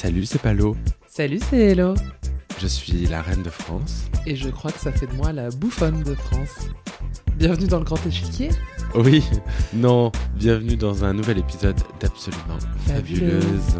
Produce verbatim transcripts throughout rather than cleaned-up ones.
Salut, c'est Palo. Salut, c'est Hello. Je suis la reine de France. Et je crois que ça fait de moi la bouffonne de France. Bienvenue dans le grand échiquier. Oui, non, bienvenue dans un nouvel épisode d'Absolument Fabuleuse. Fabuleuse.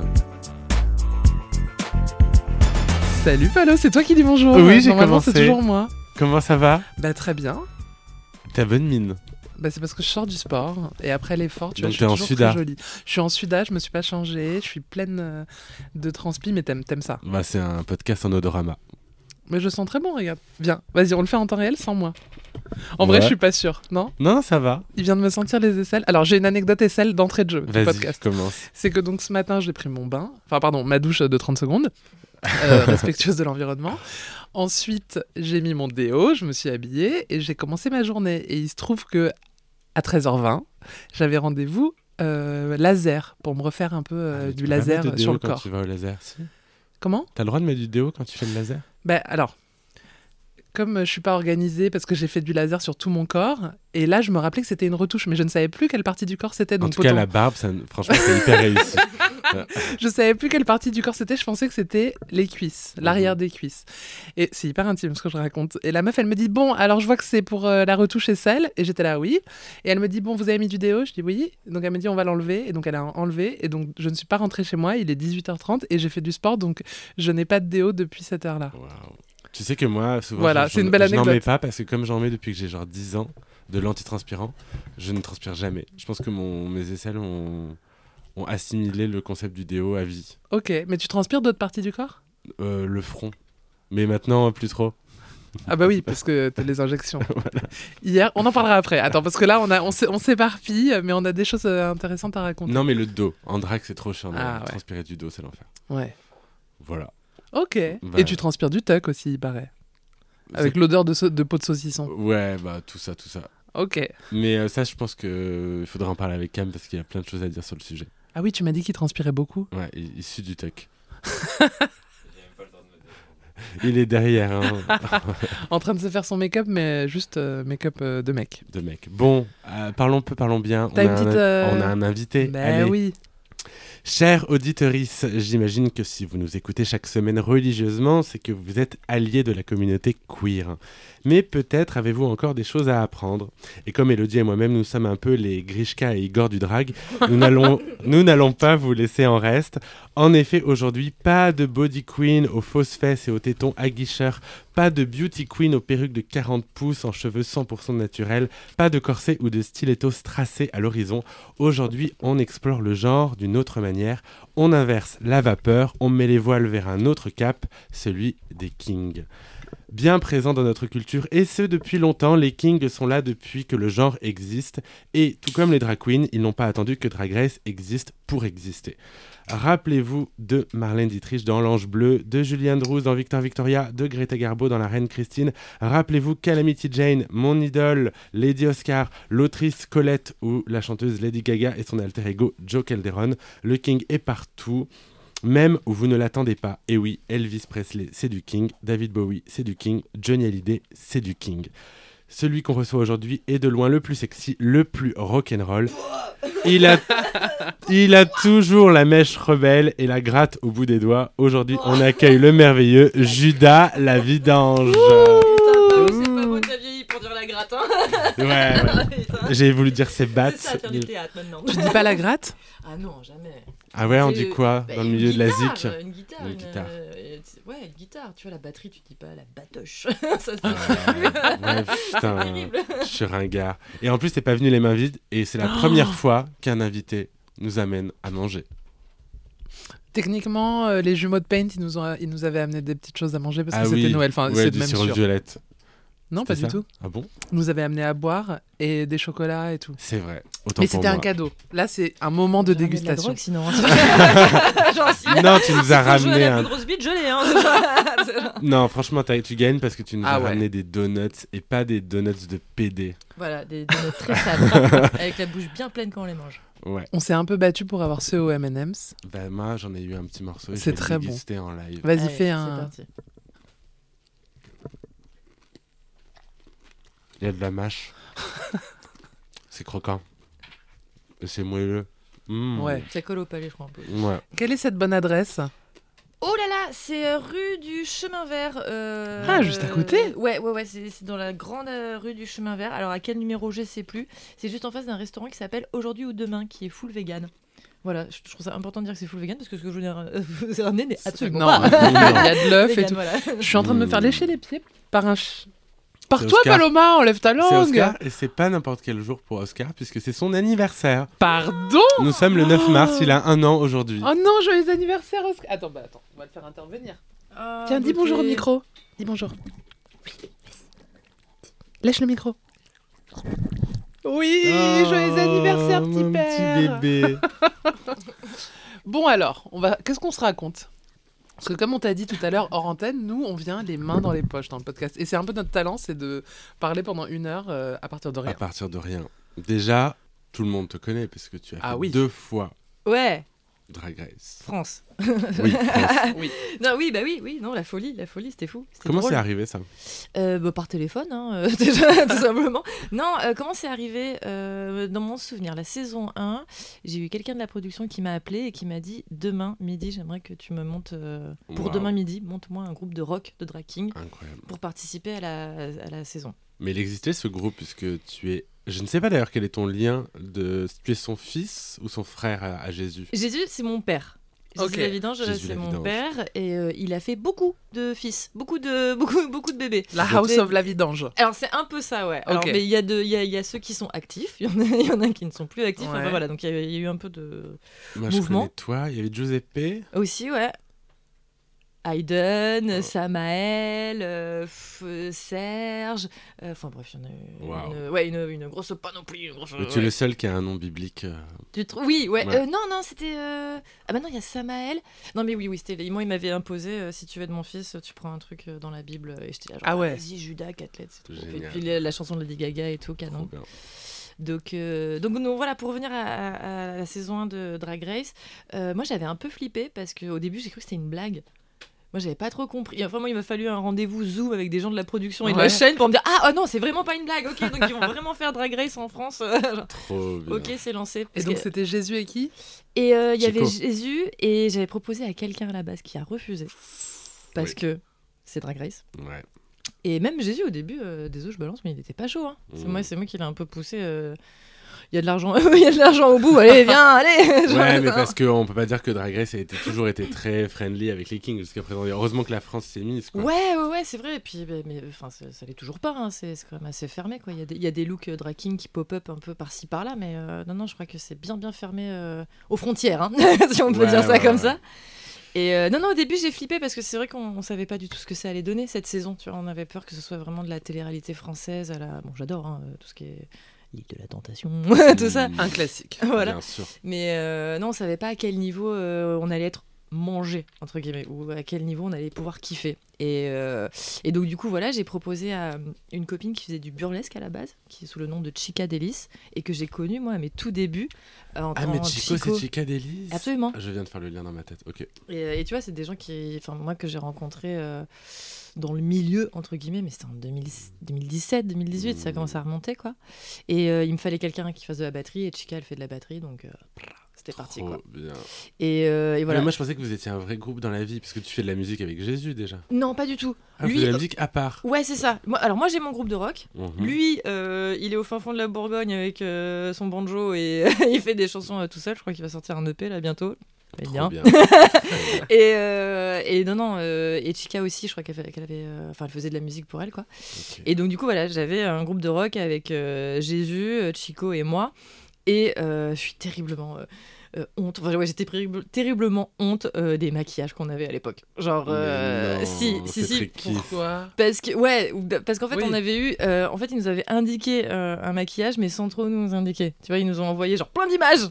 Salut Palo, c'est toi qui dis bonjour. Oui, j'ai Normalement, commencé. c'est toujours moi. Comment ça va? Bah très bien. T'as bonne mine. Bah c'est parce que je sors du sport et après l'effort, tu Donc vois, je t'es suis en toujours Suda. très jolie. Je suis en Suda, je me suis pas changée, je suis pleine euh, de transpi, mais t'aimes, t'aimes ça. Bah, c'est un podcast en odorama. Mais je sens très bon, regarde. Viens, vas-y, on le fait en temps réel sans moi. En Ouais. vrai, je suis pas sûre, non? Non, ça va. Il vient de me sentir les aisselles. Alors j'ai une anecdote aisselle d'entrée de jeu du Vas-y, podcast. commence. C'est que donc ce matin, j'ai pris mon bain, enfin pardon, ma douche de trente secondes, euh, respectueuse de l'environnement. Ensuite, j'ai mis mon déo, je me suis habillée et j'ai commencé ma journée. Et il se trouve que à treize heures vingt, j'avais rendez-vous euh, laser pour me refaire un peu euh, Ah, mais tu du peux pas laser mettre de sur déo le quand corps. tu vas au laser, si. Comment? T'as le droit de mettre du déo quand tu fais le laser? Ben alors, comme euh, je suis pas organisée parce que j'ai fait du laser sur tout mon corps, et là je me rappelais que c'était une retouche, mais je ne savais plus quelle partie du corps c'était. En Donc tout cas, autant- la barbe, ça, franchement, c'est hyper réussi. Je savais plus quelle partie du corps c'était, je pensais que c'était les cuisses, l'arrière des cuisses. Et c'est hyper intime ce que je raconte. Et la meuf, elle me dit, bon, alors je vois que c'est pour euh, la retouche aisselle. Et j'étais là, oui. Et elle me dit, bon, vous avez mis du déo? Je dis oui. Donc elle me dit, on va l'enlever. Et donc elle a enlevé. Et donc je ne suis pas rentrée chez moi, il est dix-huit heures trente et j'ai fait du sport, donc je n'ai pas de déo depuis cette heure-là. Waouh. Tu sais que moi, souvent, Voilà, je, c'est j'en- une belle je n'en anecdote. mets pas parce que comme j'en mets depuis que j'ai genre dix ans de l'antitranspirant, je ne transpire jamais. Je pense que mon, mes aisselles ont, ont assimilé le concept du déo à vie. Ok, mais tu transpires d'autres parties du corps? Euh, le front. Mais maintenant, plus trop. Ah bah oui, parce que t'as les injections. Hier, on en parlera après. Attends, parce que là, on, a, on, s'é- on s'éparpille, mais on a des choses euh, intéressantes à raconter. Non, mais le dos. En drague, c'est trop chiant. de Ah, ouais. Transpirer du dos, c'est l'enfer. Ouais. Voilà. Ok. Bah. Et tu transpires du tuck aussi, il paraît. Avec C'est- l'odeur de, sau- de peau de saucisson. Ouais, bah tout ça, tout ça. Ok. Mais euh, ça, je pense qu'il faudra en parler avec Cam parce qu'il y a plein de choses à dire sur le sujet. Ah oui, tu m'as dit qu'il transpirait beaucoup. Ouais, i- issu du tuck. Il est derrière, hein, En train de se faire son make-up, mais juste euh, make-up euh, de mec. de mec. Bon, euh, parlons peu, parlons bien. On T'as a, une un, petite, euh, on a un invité. Bah Allez. oui. Chère auditorice, j'imagine que si vous nous écoutez chaque semaine religieusement, c'est que vous êtes alliés de la communauté queer. Mais peut-être avez-vous encore des choses à apprendre. Et comme Elodie et moi-même, nous sommes un peu les Grishka et Igor du drag, nous n'allons, nous n'allons pas vous laisser en reste. En effet, aujourd'hui, pas de body queen aux fausses fesses et aux tétons aguicheurs, pas de beauty queen aux perruques de quarante pouces en cheveux cent pour cent naturels, pas de corset ou de stiletto strassé à l'horizon. Aujourd'hui, on explore le genre d'une autre manière. On inverse la vapeur, on met les voiles vers un autre cap, celui des kings. Bien présents dans notre culture, et ce depuis longtemps, les kings sont là depuis que le genre existe. Et tout comme les drag queens, ils n'ont pas attendu que Drag Race existe pour exister. Rappelez-vous de Marlène Dietrich dans L'Ange Bleu, de Julianne Drews dans Victor Victoria, de Greta Garbo dans La Reine Christine. Rappelez-vous Calamity Jane, mon idole, Lady Oscar, l'autrice Colette ou la chanteuse Lady Gaga et son alter ego Joe Calderon. Le king est partout, même où vous ne l'attendez pas. Et oui, Elvis Presley, c'est du king, David Bowie, c'est du king, Johnny Hallyday, c'est du king. Celui qu'on reçoit aujourd'hui est de loin le plus sexy, le plus rock'n'roll. Il a, il a toujours la mèche rebelle et la gratte au bout des doigts. Aujourd'hui, on accueille le merveilleux Judas la vidange. Putain, c'est pas beau, t'as vieilli pour dire la gratte, hein. Ouais, ouais. Putain. J'ai voulu dire c'est C'est bats. ça, faire du théâtre maintenant. Tu dis pas la gratte? Ah non, jamais. Ah ouais, on C'est- dit quoi Bah, dans le une milieu de la guitare, zik? Une guitare. Une Une, guitare. euh, ouais, une guitare. Tu vois, la batterie, tu dis pas la batoche. Ça, c'est Ouais, putain, terrible. je suis ringard. Et en plus, t'es pas venu les mains vides, et c'est la première fois qu'un invité nous amène à manger. Techniquement, euh, les jumeaux de Paint, ils nous, ont, ils nous avaient amené des petites choses à manger parce que Ah c'était oui, Noël. Enfin, ouais, c'est du même sirop de sûr. violette. Non, pas C'était du ça tout. Ah bon? Ils nous avaient amené à boire et des chocolats et tout. C'est vrai. Autant Mais pour c'était un moi. cadeau. Là, c'est un moment de Ramène la dégustation. drogue, sinon. hein. Genre, si- Non, tu nous as faut que je ramené la un. plus grosse bite, je l'ai. Hein. Non, franchement, t'as- tu gagnes parce que tu nous Ah as ouais. ramené des donuts et pas des donuts de P D. Voilà, des donuts très sales, avec la bouche bien pleine quand on les mange. Ouais. On s'est un peu battu pour avoir ceux aux M and M's. Bah, moi, j'en ai eu un petit morceau. et je C'est vais très le bon. déguster en live. Vas-y, Allez, fais c'est un. parti. Il y a de la mâche. C'est croquant. Et c'est moelleux. Mmh. Ouais. Ça colle au palais, je crois, un peu. Ouais. Quelle est cette bonne adresse? c'est euh, rue du Chemin Vert. euh, Ah, juste à côté. euh, Ouais, ouais, ouais, c'est, c'est dans la grande euh, rue du Chemin Vert. Alors, à quel numéro je sais plus. C'est juste en face d'un restaurant qui s'appelle Aujourd'hui ou Demain, qui est full vegan. Voilà, je je trouve ça important de dire que c'est full vegan parce que ce que je vous ai ramené n'est absolument Non, pas. il y a de l'œuf et vegan, tout. voilà. Je suis en train de me faire Mmh. lécher les pieds par un... ch- Par C'est toi, Oscar. Paloma, enlève ta C'est langue. Oscar et c'est pas n'importe quel jour pour Oscar puisque c'est son anniversaire. Pardon. Nous sommes le neuf mars, il a un an aujourd'hui. Oh non, joyeux anniversaire, Oscar. Attends, bah attends, on va le faire intervenir. Ah, Tiens, dis beauté. bonjour au micro. Dis bonjour. Lèche le micro. Oui, Oh, joyeux anniversaire, petit mon père. petit bébé. Bon alors, on va. Qu'est-ce qu'on se raconte? Parce que comme on t'a dit tout à l'heure hors antenne, nous on vient les mains dans les poches dans le podcast. Et c'est un peu notre talent, c'est de parler pendant une heure euh, à partir de rien. À partir de rien. Déjà, tout le monde te connaît parce que tu as Ah fait oui. deux fois Ouais, Drag Race. France. Oui, France. Oui. Non, oui, bah oui, oui, non, la folie, la folie, c'était fou. C'était Comment drôle. c'est arrivé ça? Euh, bah, par téléphone, hein, euh, déjà, tout simplement. Non, euh, comment c'est arrivé euh, dans mon souvenir, la saison un, j'ai eu quelqu'un de la production qui m'a appelé et qui m'a dit demain midi, j'aimerais que tu me montes euh, pour Wow. demain midi, monte-moi un groupe de rock, de drag king Incroyable. pour participer à la, à la saison. Mais il existait ce groupe puisque tu es... Je ne sais pas d'ailleurs quel est ton lien de... Tu es son fils ou son frère à, à Jésus? Jésus, c'est mon père. Jésus Ok. la Vidange, Jésus c'est la mon Vidange. père et euh, il a fait beaucoup de fils, beaucoup de, beaucoup, beaucoup de bébés. La House Mais- of la Vidange. Alors c'est un peu ça, ouais. Alors, Ok. mais il y, a de- il y, a, il y a ceux qui sont actifs, il y, en a- il y en a qui ne sont plus actifs. Ouais. Enfin, voilà, donc il y, a, il y a eu un peu de... Moi je Mouvement. connais toi, il y avait Giuseppe. Aussi, ouais. Hayden, Oh. Samael, euh, F- euh, Serge, euh, enfin bref, il y en a eu Wow. une, ouais, une, une grosse panoplie. Une grosse, Mais tu es ouais. le seul qui a un nom biblique. euh, Tu trou- Oui, ouais. Ouais. Euh, non, non, c'était. euh, Ah bah non, il y a Samaël. Non, mais oui, oui, c'était. Moi, il m'avait imposé euh, si tu veux de mon fils, tu prends un truc euh, dans la Bible. Et j'étais là, genre, Ah ouais. vas-y, Judas, Catlet, c'est trop. Et Génial. puis la, la chanson de Lady Gaga et tout, trop canon. bien. Donc, euh, donc, donc voilà, pour revenir à, à- à la saison un de Drag Race, euh, moi j'avais un peu flippé parce qu'au début j'ai cru que c'était une blague. Moi j'avais pas trop compris. Enfin, moi il m'a fallu un rendez-vous Zoom avec des gens de la production et de Ouais. la chaîne pour me dire ah oh non, c'est vraiment pas une blague, ok, donc ils vont vraiment faire Drag Race en France. Genre, Trop bien. ok, c'est lancé. Et Parce donc que- c'était Jésus et qui? Et euh, il y avait Chico. Jésus et j'avais proposé à quelqu'un à la base qui a refusé parce Oui. que c'est Drag Race. Ouais. Et même Jésus au début, euh, désolé je balance, mais il était pas chaud. Hein. C'est Mm. moi, c'est moi qui l'ai un peu poussé. euh, Il y a de l'argent, il y a de l'argent au bout. Allez, viens, allez. Genre, Ouais, mais ça. parce qu'on peut pas dire que Drag Race a été, toujours été très friendly avec les Kings jusqu'à présent. Et heureusement que la France s'est mise. Quoi. Ouais, ouais, ouais, c'est vrai. Et puis, bah, mais enfin, ça, ça l'est toujours pas. Hein. C'est, c'est quand même assez fermé, quoi. Il y a des, il y a des looks euh, drag king qui pop-up un peu par-ci par-là, mais euh, non, non, je crois que c'est bien, bien fermé euh, aux frontières, hein, si on peut Ouais, dire ça ouais, comme ouais. ça. Et euh, non, non, au début, j'ai flippé parce que c'est vrai qu'on on savait pas du tout ce que ça allait donner cette saison. Tu vois, on avait peur que ce soit vraiment de la télé-réalité française à la. Bon, j'adore hein, tout ce qui est l'île de la tentation, tout ça. Mm. Un classique. Voilà. Bien sûr. Mais euh, non, on savait pas à quel niveau euh, on allait être mangé, entre guillemets, ou à quel niveau on allait pouvoir kiffer. Et, euh, et donc, du coup, voilà, j'ai proposé à une copine qui faisait du burlesque à la base, qui est sous le nom de Chica Delis, et que j'ai connue, moi, à mes tout débuts. euh, En Ah, tant mais que Chico, c'est Chica Delis. Absolument. Je viens de faire le lien dans ma tête. Ok. Et, euh, et tu vois, c'est des gens qui, enfin, moi, que j'ai rencontrés euh, dans le milieu, entre guillemets, mais c'était en deux mille dix-sept, deux mille dix-huit, ça Mmh. commence à remonter, quoi. Et euh, il me fallait quelqu'un qui fasse de la batterie, et Chica, elle fait de la batterie, donc euh, c'était parti, Trop quoi. bien. Et, euh, et voilà. Mais moi, je pensais que vous étiez un vrai groupe dans la vie, parce que tu fais de la musique avec Jésus déjà. Non, pas du tout. Ah, vous Lui, faites de la musique à part. Ouais, c'est ça. Moi, alors moi, j'ai mon groupe de rock. Mhm. Lui, euh, il est au fin fond de la Bourgogne avec euh, son banjo et il fait des chansons euh, tout seul. Je crois qu'il va sortir un E P là bientôt. Mais Trop bien. bien. Très bien. Et, euh, et non, non. euh, et Chica aussi, je crois qu'elle, fait- qu'elle avait, euh, enfin, elle faisait de la musique pour elle, quoi. Ok. Et donc du coup, voilà, j'avais un groupe de rock avec euh, Jésus, euh, Chico et moi. Et euh, je suis terriblement euh, euh, honte. Enfin, ouais, j'étais terrible- terriblement honte euh, des maquillages qu'on avait à l'époque. Genre, euh, Mais non, si, si, c'est si. très kiff. Pourquoi? Parce que ouais, ou- bah, parce qu'en fait Oui. on avait eu, euh, en fait ils nous avaient indiqué euh, un maquillage mais sans trop nous indiquer. Tu vois, ils nous ont envoyé genre plein d'images.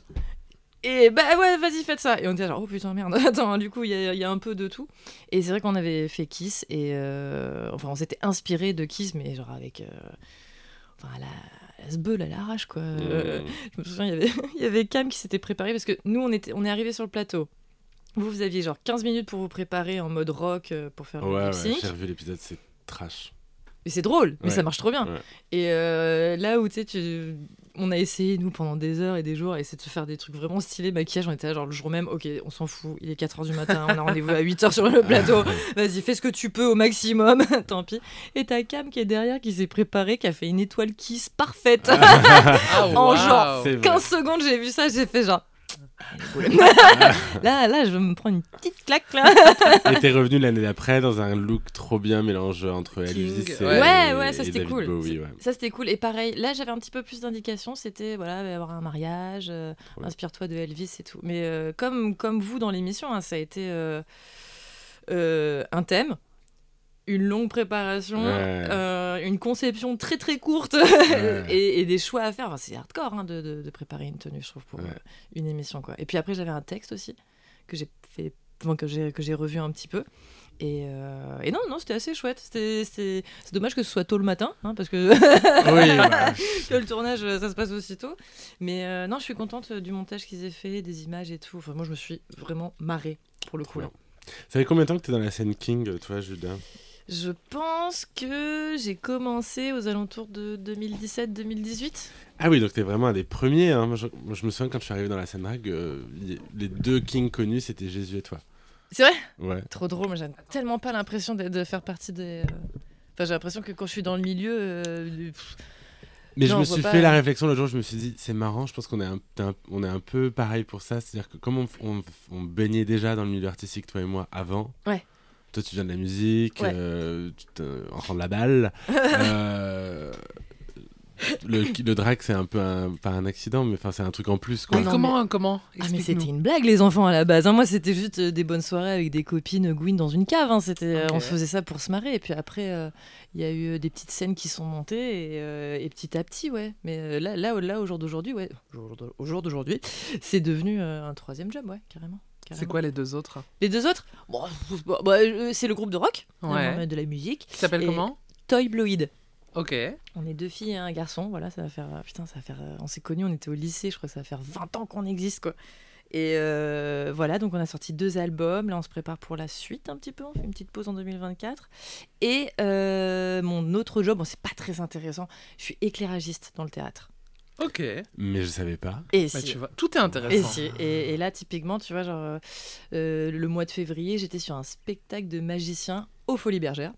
Et bah ouais, vas-y faites ça. Et on était genre oh putain merde. Attends, du coup il y, a- il y a un peu de tout. Et c'est vrai qu'on avait fait Kiss et euh, enfin on s'était inspiré de Kiss mais genre avec, euh, enfin la, la sbeul à l'arrache quoi. Euh, Mhm. je me souviens il y avait, il y avait Cam qui s'était préparé parce que nous on était, on est arrivé sur le plateau. Vous, vous aviez genre quinze minutes pour vous préparer en mode rock euh, pour faire le Ouais, ouais, lip-sync. j'ai revu l'épisode, c'est trash. Mais c'est drôle, mais Ouais. ça marche trop bien. Ouais. Et euh, là où tu sais, tu... on a essayé, nous, pendant des heures et des jours, à essayer de se faire des trucs vraiment stylés, maquillage. On était là, genre, le jour même, ok, on s'en fout, il est quatre heures du matin, on a rendez-vous à huit heures sur le plateau. Vas-y, fais ce que tu peux au maximum, tant pis. Et t'as Cam qui est derrière, qui s'est préparé, qui a fait une étoile Kiss parfaite. Ah, En wow. genre C'est vrai. quinze secondes, j'ai vu ça, j'ai fait genre. là, là, je vais me prendre une petite claque là. Et t'es revenu l'année d'après dans un look trop bien mélangé entre Elvis et, ouais. Ouais, ouais, et ça, c'était David cool. Bowie, ouais. Ça c'était cool. Et pareil, là j'avais un petit peu plus d'indications. C'était voilà, il va y avoir un mariage, euh, Ouais. inspire-toi de Elvis et tout. Mais euh, comme, comme vous dans l'émission, hein, ça a été euh, euh, un thème, une longue préparation, Ouais. euh, une conception très très courte Ouais. et, et des choix à faire. Enfin, c'est hardcore hein, de, de, de préparer une tenue, je trouve, pour Ouais. euh, une émission. Quoi. Et puis après, j'avais un texte aussi que j'ai fait, enfin, que j'ai, que j'ai revu un petit peu. Et, euh, et non, non, c'était assez chouette. C'était, c'était, c'est dommage que ce soit tôt le matin, hein, parce que, Oui, bah, que le tournage, ça se passe aussitôt. Mais euh, non, je suis contente du montage qu'ils aient fait, des images et tout. Enfin, moi, je me suis vraiment marrée pour le coup. Là. ça fait combien de temps que t'es dans la scène King, toi, Judas? Je pense que j'ai commencé aux alentours de deux mille dix-sept deux mille dix-huit. Ah oui, donc t'es vraiment un des premiers. Hein. Moi, je, moi, je me souviens quand je suis arrivé dans la scène drag, euh, y- les deux Kings connus, c'était Jésus et toi. C'est vrai ? Ouais. Trop drôle, moi j'ai tellement pas l'impression de, de faire partie des... euh, Enfin, j'ai l'impression que quand je suis dans le milieu... euh, du- pff, Mais Non, je on me voit suis pas, fait la euh. réflexion le jour, je me suis dit, c'est marrant, je pense qu'on est un, t'es un- on est un peu pareil pour ça. C'est-à-dire que comme on, on, on baignait déjà dans le milieu artistique, toi et moi, avant. Ouais. Toi, tu viens de la musique, Ouais. euh, tu t'es enfant de la balle. euh, le, le drag, c'est un peu un, pas un accident, mais enfin, c'est un truc en plus, quoi. Oui, non, comment, comment Ah mais Explique-nous. c'était une blague les enfants à la base. hein. Moi c'était juste euh, des bonnes soirées avec des copines euh, Gwyn dans une cave. hein. C'était, euh, Ok. on faisait ça pour se marrer. Et puis après euh, il y a eu euh, des petites scènes qui sont montées et, euh, et petit à petit ouais. Mais euh, là, là, là au jour d'aujourd'hui ouais, au jour d'au- au jour d'aujourd'hui, c'est devenu euh, un troisième job ouais carrément. C'est carrément. quoi les deux autres Les deux autres bon, c'est pas- bah, euh, c'est le groupe de rock, Ouais. euh, de la musique. Qui s'appelle Et- comment Toy Bloid. Ok. On est deux filles et un garçon, voilà, ça va faire euh, putain, ça va faire euh, on s'est connus, on était au lycée, je crois que ça va faire vingt ans qu'on existe quoi. Et euh, voilà, donc on a sorti deux albums, là on se prépare pour la suite un petit peu, on fait une petite pause en deux mille vingt-quatre. Et euh, mon autre job, bon c'est pas très intéressant, je suis éclairagiste dans le théâtre. Ok. Mais je savais pas. Et Bah, si. tu vois, tout est intéressant. Et, si. Et, et là, typiquement, tu vois, genre, euh, euh, le mois de février, j'étais sur un spectacle de magiciens aux Folies Bergères,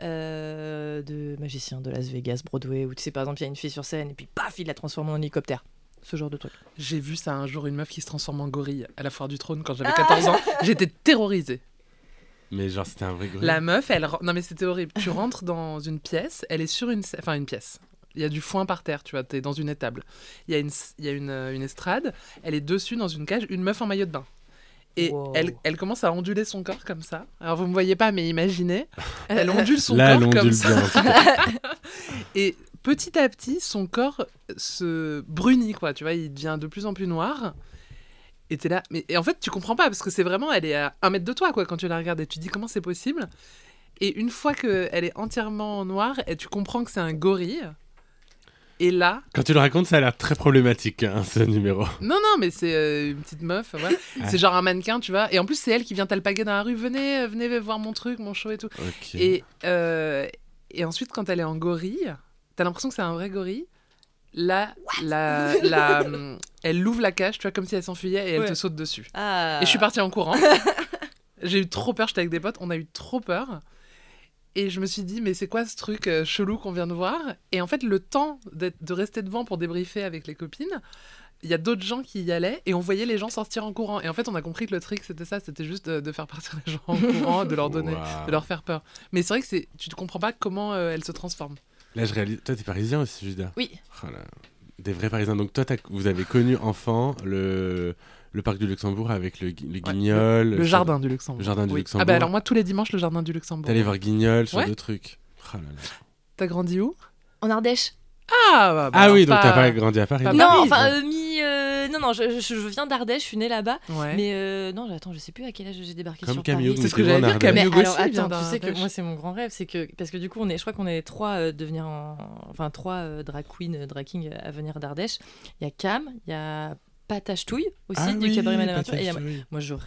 euh, de magiciens de Las Vegas, Broadway, où tu sais, par exemple, il y a une fille sur scène, et puis paf, il la transforme en hélicoptère. Ce genre de truc. J'ai vu ça un jour, une meuf qui se transforme en gorille à la foire du trône quand j'avais Ah quatorze ans. J'étais terrorisée. Mais genre, c'était un vrai gorille. La meuf, elle... ren- Non mais c'était horrible. Tu rentres dans une pièce, elle est sur une... sc- Enfin, une pièce. Il y a du foin par terre, tu vois, t'es dans une étable. Il y a, une, il y a une, euh, une estrade, elle est dessus dans une cage, une meuf en maillot de bain. Et Wow. elle, elle commence à onduler son corps comme ça. Alors vous me voyez pas, mais imaginez. Elle ondule son Là, elle corps comme ondule ça. bien. en tout cas. Et petit à petit, son corps se brunit, quoi. Tu vois, il devient de plus en plus noir. Et t'es là. Mais, et en fait, tu comprends pas, parce que c'est vraiment, elle est à un mètre de toi, quoi, quand tu la regardes. Et tu te dis comment c'est possible. Et une fois qu'elle est entièrement noire, et tu comprends que c'est un gorille. Et là, Quand tu le racontes, ça a l'air très problématique, hein, ce numéro. non, non, mais c'est euh, une petite meuf, voilà. Ah. C'est genre un mannequin, tu vois. Et en plus, c'est elle qui vient t'alpaguer dans la rue. Venez, euh, venez voir mon truc, mon show et tout. Ok. Et, euh, et ensuite, quand elle est en gorille, t'as l'impression que c'est un vrai gorille. Là, la, la, hum, elle ouvre la cage, tu vois, comme si elle s'enfuyait et elle Ouais. te saute dessus. Ah. Et je suis partie en courant. J'ai eu trop peur, j'étais avec des potes, on a eu trop peur. Et je me suis dit, mais c'est quoi ce truc euh, chelou qu'on vient de voir? Et en fait, le temps d'être- de rester devant pour débriefer avec les copines, il y a d'autres gens qui y allaient et on voyait les gens sortir en courant. Et en fait, on a compris que le trick, c'était ça, c'était juste de, de faire partir les gens en courant, de leur donner, Waouh. de leur faire peur. Mais c'est vrai que c'est, tu ne comprends pas comment euh, elles se transforment. Là, je réalise. Toi, t'es parisien aussi, Judas. Oui. Oh là. Des vrais parisiens. Donc, toi, t'as- vous avez connu enfant le, le parc du Luxembourg avec le, gui- le Guignol. Le jardin du Luxembourg. le jardin du Oui. Luxembourg. Ah bah alors moi, tous les dimanches, le jardin du Luxembourg. T'allais voir Guignol, sur Ouais. deux trucs. Oh là là. T'as grandi où? En Ardèche. Ah, bah, bah, Ah alors oui, donc pas- t'as pas grandi à Paris. pas Non, Paris. enfin, euh, mi. euh, non, non, je, je- je viens d'Ardèche, je suis née là-bas. Ouais. Mais euh, non, attends, je sais plus à quel âge j'ai débarqué Comme sur Camille, Paris. C'est ce nous que j'allais étions en dire, Ardèche. Camille Mais Hugo alors, aussi vient attends, tu sais que d'Ardèche. moi, c'est mon grand rêve, c'est que parce que du coup, on est, je crois qu'on est trois euh, devenir en, enfin trois euh, drag queens, euh, drag kings à venir d'Ardèche. Il y a Cam, il y a Patachetouille aussi Ah du oui, cabaret Madame Aventure. Et il y a- Patachetouille. moi, je rêve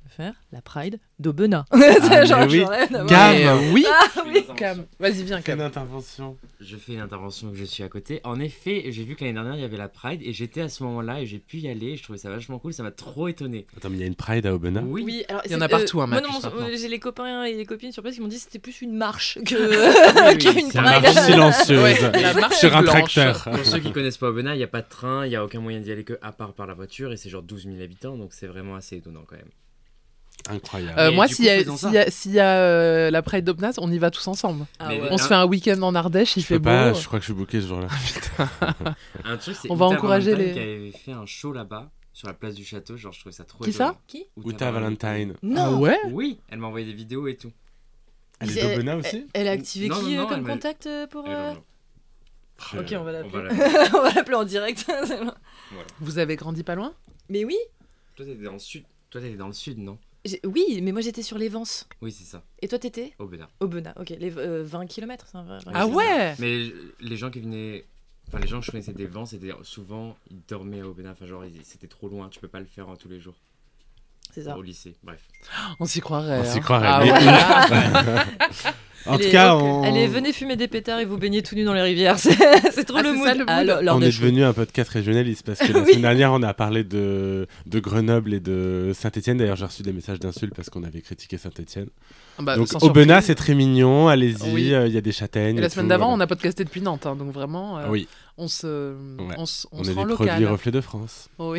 faire la Pride d'Aubenas. Ah, Genre, mais oui. j'en ai rien à voir. Cam. Mais, euh, oui, Ah oui. Cam. Vas-y, viens, Quelle Cam. intervention. Je fais une intervention que je suis à côté. En effet, j'ai vu que l'année dernière il y avait la Pride et j'étais à ce moment-là et j'ai pu y aller. Je trouvais ça vachement cool, ça m'a trop étonné. Attends, mais il y a une Pride à Aubenas. Oui, Oui, alors, Il y en c'est- a partout, hein, moi, Mathis, non, mon- maintenant. euh, j'ai les copains et les copines sur place qui m'ont dit que c'était plus une marche que oui, qu'une c'est un Pride. Marche silencieuse. Ouais, la marche Sur un blanche. tracteur. Pour ceux qui connaissent pas Aubenas, il n'y a pas de train, il n'y a aucun moyen d'y aller que à part par la voiture et c'est genre douze mille habitants donc c'est vraiment assez étonnant quand même. Incroyable. Euh, Et moi, du s'il coup, y a, faisons s'il ça. y a, s'il y a euh, la Pride d'Aubenas, on y va tous ensemble. Ah Mais- ouais. On se fait un week-end en Ardèche, il je fait peux beau. pas, je crois que je suis booké ce jour-là. Un truc, c'est On va Uta encourager Valentine les- qui avait fait un show là-bas sur la place du château, genre je trouvais ça trop Qui étonnant. ça Qui Uta Valentine. Non. Ah ouais. Oui, elle m'a envoyé des vidéos et tout. Elle est C'est- d'Aubenas aussi. Elle a activé Non, qui non, euh, non, comme elle m'a- contact euh, pour. Elle, euh, on- Ok, on va on l'appeler. l'appeler. On va l'appeler en direct. C'est bon. Vous avez grandi pas loin? Mais oui. Toi t'étais dans le sud. Toi t'étais dans le sud, non? j'ai- Oui, mais moi j'étais sur les Vences. Oui, c'est ça. Et toi t'étais Aubenas. Aubenas. Ok, les euh, vingt kilomètres. C'est un vrai- vrai- Ah c'est ouais. Mais les gens qui venaient, enfin les gens que je connaissais des vents, c'était souvent ils dormaient à Aubenas, enfin genre ils- c'était trop loin, tu peux pas le faire hein, tous les jours C'est ça. au lycée. Bref. On s'y croirait. On s'y hein. croirait. Ah mais- ouais, là. En Allez, tout cas, ok. on... Allez, venez fumer des pétards et vous baigner tout nu dans les rivières. C'est c'est trop Ah, le c'est mood. ça, le mood. Ah, l'heure- l'heure on des est choses. devenu un podcast régionaliste parce que la Oui. semaine dernière, on a parlé de, de Grenoble et de Saint-Etienne. D'ailleurs, j'ai reçu des messages d'insultes parce qu'on avait critiqué Saint-Etienne. Bah, Donc, sans Aubenas, surprise. c'est très mignon. Allez-y, il Oui. y a des châtaignes. Et la et semaine tout, d'avant, voilà. on a podcasté depuis Nantes, hein, donc vraiment, euh, Oui, on se, Ouais. on, se- on on, se est rend des produits local. reflets de France. Oui.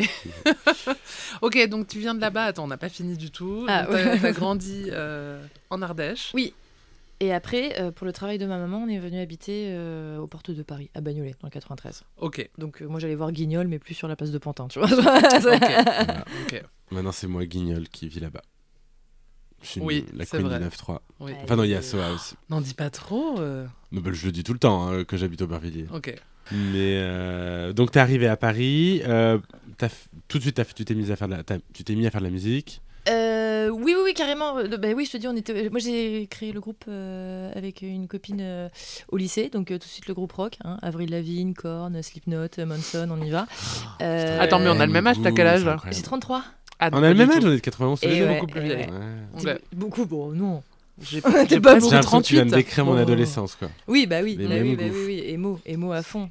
Ok, donc tu viens de là-bas. Attends, on n'a pas fini du tout. Ah, Donc, t'as, ouais. t'as grandi euh, en Ardèche. Oui. Et après, euh, pour le travail de ma maman, on est venu habiter euh, aux portes de Paris, à Bagnolet, dans le quatre-vingt-treize. Ok. Donc euh, moi j'allais voir Guignol, mais plus sur la place de Pantin, tu vois. Ok. Voilà. Ok. Maintenant, c'est moi, Guignol, qui vis là-bas. Je suis Oui, une- la c'est Queen vrai. du neuf trois. Oui. Ouais. Enfin, non, il y a Soa aussi. N'en dis pas trop. euh. Non, bah, je le dis tout le temps hein, que j'habite Aubervilliers. Ok. Mais euh, donc, t'es arrivé à Paris. euh, t'as f- tout de suite, t'as f- tu t'es mis à faire de la, t'as- tu t'es mis à faire de la musique. Euh, oui, oui, oui, carrément. Euh, bah oui, je te dis, on était. Moi, j'ai créé le groupe euh, avec une copine euh, au lycée, donc euh, tout de suite le groupe rock, hein, Avril Lavigne, Korn, Slipknot, Manson, on y va. Euh, Attends, mais on a le même âge, t'as quel âge, là J'ai trente-trois. Ah, On pas a le du même tout. âge, on est de quatre-vingt-onze. Et tous les Je deux. suis ouais, beaucoup plus ouais, vieille. Ouais. Ok. C'est beaucoup, bon, non. J'ai, T'es j'ai pas presque beaucoup. J'ai l'impression que tu viens de trente-huit. décrire mon Bon. adolescence, quoi. Oui, bah oui, Les bah mêmes oui, bah goûts. oui, oui, émo, émo à fond.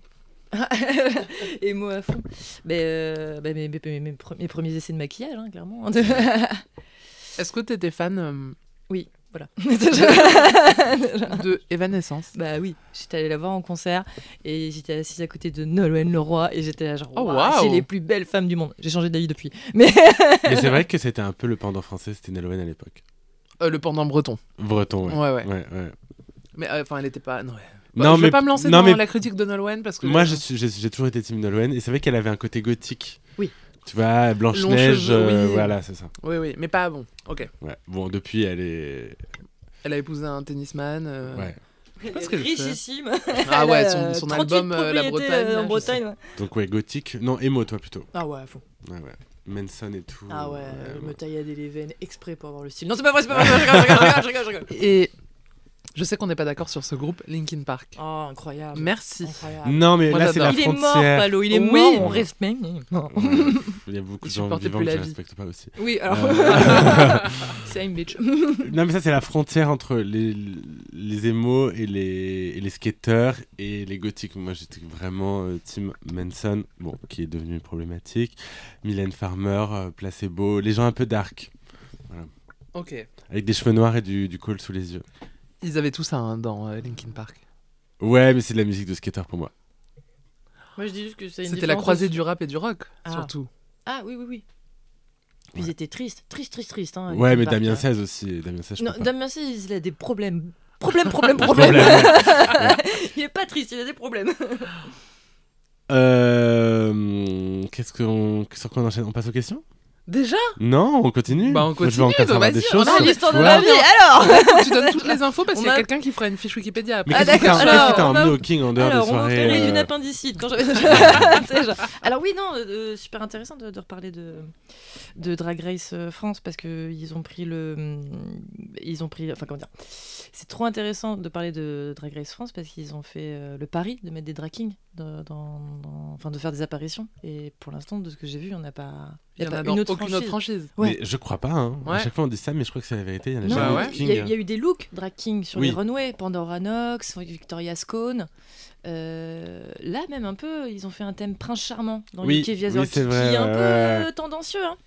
émo à fond. Mais, euh, bah, mes, mes, mes, mes pre- mes premiers essais de maquillage, hein, clairement. Est-ce que t'étais fan euh, Oui, voilà. de Evanescence? Bah oui, j'étais allée la voir en concert et j'étais assise à côté de Nolwenn Leroy et j'étais là genre Oh, waouh, waouh. c'est les plus belles femmes du monde. J'ai changé d'avis depuis. Mais Mais c'est vrai que c'était un peu le pendant français, c'était Nolwenn à l'époque. Euh, Le pendant breton. Breton, ouais. Ouais, ouais. ouais, ouais. Mais euh, enfin, elle était pas. Non, ouais. Bah, Non, je mais- vais pas me lancer non, dans mais- la critique de Nolwenn parce que. Moi, je suis- j'ai j'ai toujours été team Nolwenn et c'est vrai qu'elle avait un côté gothique. Oui. Tu vois, Blanche-Neige, cheveux, euh, oui. voilà, c'est ça. Oui, oui, mais pas bon. Ok. Ouais. Bon, depuis, elle est. Elle a épousé un tennisman. euh, Ouais. sais pas ce qu'elle fait. richissime. Ah ouais, Elle son, a son trente-huit album euh, La propriétés, Bretagne. euh, là, en je Bretagne. sais. ouais. Donc, ouais, gothique. Non, émo, toi plutôt. Ah ouais, à fond. Ouais, ouais. Manson et tout. Ah ouais, ouais, je ouais. me tailladais les veines exprès pour avoir le style. Non, c'est pas vrai, c'est pas vrai, je rigole, je rigole, je rigole, je rigole, je rigole. Et je sais qu'on n'est pas d'accord sur ce groupe, Linkin Park. Oh, incroyable. Merci. Incroyable. Non, mais Moi, là, c'est la Il est mort, frontière. Palo, il est Oui. mort, on respecte. Non. Ouais. Il y a beaucoup de Il gens supportait vivants plus que je la vie. respecte pas aussi. Oui, alors. Euh, Same bitch. Non, mais ça, c'est la frontière entre les, les émos et les, et les skateurs et les gothiques. Moi, j'étais vraiment euh, team Manson, bon, qui est devenu problématique. Mylène Farmer, euh, Placebo, les gens un peu dark, Ok. avec des cheveux noirs et du, du col sous les yeux. Ils avaient tout ça hein, dans euh, Linkin Park. Ouais, mais c'est de la musique de skater pour moi. Moi, je dis juste que c'est une C'était la différence croisée aussi. du rap et du rock, Ah. surtout. Ah oui, oui, oui. Puis ils Ouais. étaient tristes, tristes, tristes, tristes. Hein, Ouais, Linkin mais Park, Damien euh. seize aussi. Damien seize, je Non, peux pas. Damien seize, il a des problèmes. Problème, problème, problème. Problème, ouais. Il est pas triste, il a des problèmes. Euh, Qu'est-ce qu'on... Sur quoi on enchaîne? On passe aux questions? Déjà Non, on continue. Bah, on Moi, je continue, vais encore donc savoir vas-y, des on choses. a sur- l'histoire de Ouais. ma vie, alors. Faut que tu donnes toutes les infos parce On qu'il y a a- quelqu'un qui fera une fiche Wikipédia après. Mais Ah, qu'est-ce que t'as d'accord, qu'est-ce que alors, t'as on emmené va- au King en dehors Alors, des on m'a soirées opéré euh, d'une appendicite. Quand j'avais- Tu sais, genre. Alors oui, non, euh, super intéressant de, de reparler de, de Drag Race euh, France parce que ils ont pris le, ils ont pris, enfin comment dire, c'est trop intéressant de parler de Drag Race France parce qu'ils ont fait euh, le pari de mettre des drag kings, dans, dans- dans- enfin de faire des apparitions et pour l'instant de ce que j'ai vu, on n'a pas. Il y en pas a dans une autre aucune franchise. autre franchise. Ouais. Mais je crois pas. Hein. Ouais. À chaque fois on dit ça, mais je crois que c'est la vérité. Il y en a Non, jamais Bah eu ouais. de il y, a- King. il y a eu des looks drag king sur Oui. les runways, Pandora Nox, Victoria Scone. Euh, là même un peu, ils ont fait un thème Prince Charmant dans Oui, U K Via oui, qui, c'est vrai, qui est un ouais, peu ouais. euh, tendancieux. Hein.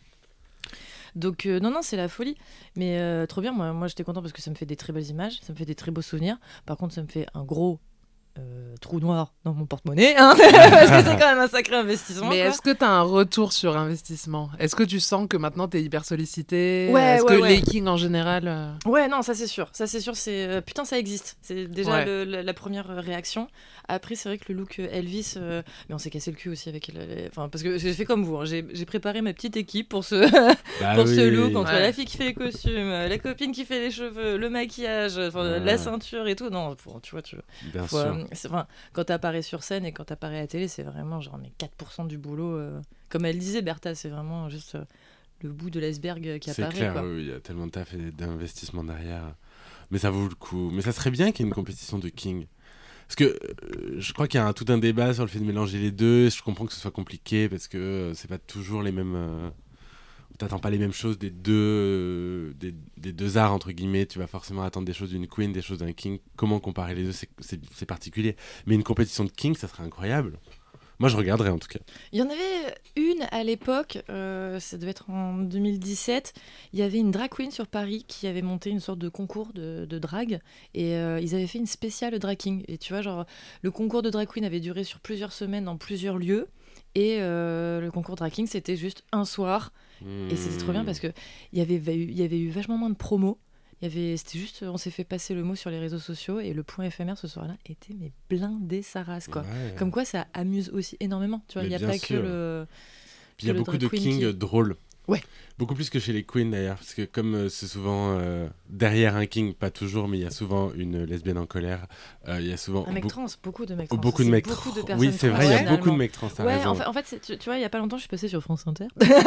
Donc euh, non non c'est la folie, mais euh, trop bien. Moi, moi j'étais content parce que ça me fait des très belles images, ça me fait des très beaux souvenirs. Par contre ça me fait un gros euh, trou noir dans mon porte-monnaie, hein, parce que c'est quand même un sacré investissement. Mais quoi. est-ce que tu as un retour sur investissement? Est-ce que tu sens que maintenant tu es hyper sollicité? Ouais, Est-ce ouais, que ouais. les kings en général euh, Ouais, non, ça c'est sûr. Ça c'est sûr, c'est euh, putain, ça existe. C'est déjà Ouais. le- la, la première euh, réaction. Après, c'est vrai que le look euh, Elvis, euh, mais on s'est cassé le cul aussi avec. le- les- Enfin, parce que j'ai fait comme vous. hein. J'ai j'ai préparé ma petite équipe pour ce Bah pour ce oui. look entre Ouais. la fille qui fait les costumes, euh, la copine qui fait les cheveux, le maquillage, enfin, Ouais. la ceinture et tout. Non, pour- tu vois, tu Bien faut, sûr. euh, c'est- enfin, quand t'apparais sur scène et quand t'apparais à la télé, c'est vraiment genre mais quatre pour cent du boulot. euh, comme elle disait, Bertha, c'est vraiment juste euh, le bout de l'iceberg qui C'est apparaît. clair, quoi. oui, oui, il y a tellement de taf et d'investissement derrière. Mais ça vaut le coup. Mais ça serait bien qu'il y ait une compétition de King. Parce que euh, je crois qu'il y a un, tout un débat sur le fait de mélanger les deux. Je comprends que ce soit compliqué parce que euh, c'est pas toujours les mêmes. Euh, on t'attend pas les mêmes choses des deux, euh, des, des deux arts, entre guillemets. Tu vas forcément attendre des choses d'une queen, des choses d'un king. Comment comparer les deux, c'est- c'est c'est particulier. Mais une compétition de King, ça serait incroyable. Moi, je regarderais en tout cas. Il y en avait une à l'époque, euh, ça devait être en deux mille dix-sept. Il y avait une drag queen sur Paris qui avait monté une sorte de concours de, de drag et euh, ils avaient fait une spéciale drag king. Et tu vois, genre, le concours de drag queen avait duré sur plusieurs semaines dans plusieurs lieux. Et euh, le concours drag king, c'était juste un soir. Et c'était trop bien parce qu'il y avait, il y avait eu vachement moins de promos. Il y avait, c'était juste, on s'est fait passer le mot sur les réseaux sociaux et le point éphémère ce soir-là était mais blindé sa race quoi. Ouais. Comme quoi ça amuse aussi énormément. Tu vois, Mais il n'y a bien pas sûr. que le. Puis il y a que le beaucoup de drag queen kings qui- drôles. Ouais. Beaucoup plus que chez les queens d'ailleurs, parce que comme euh, c'est souvent euh, derrière un king, pas toujours, mais il y a souvent une lesbienne en colère. euh, Il y a souvent Un mec beaucoup, trans, beaucoup de mecs oh, trans. beaucoup de C'est mecs beaucoup trans. de personnes Oui, c'est trans, vrai, il y a finalement. beaucoup de mecs trans. T'as Ouais, raison. en fait, en fait c'est- tu, tu vois, il y a pas longtemps, je suis passée sur France Inter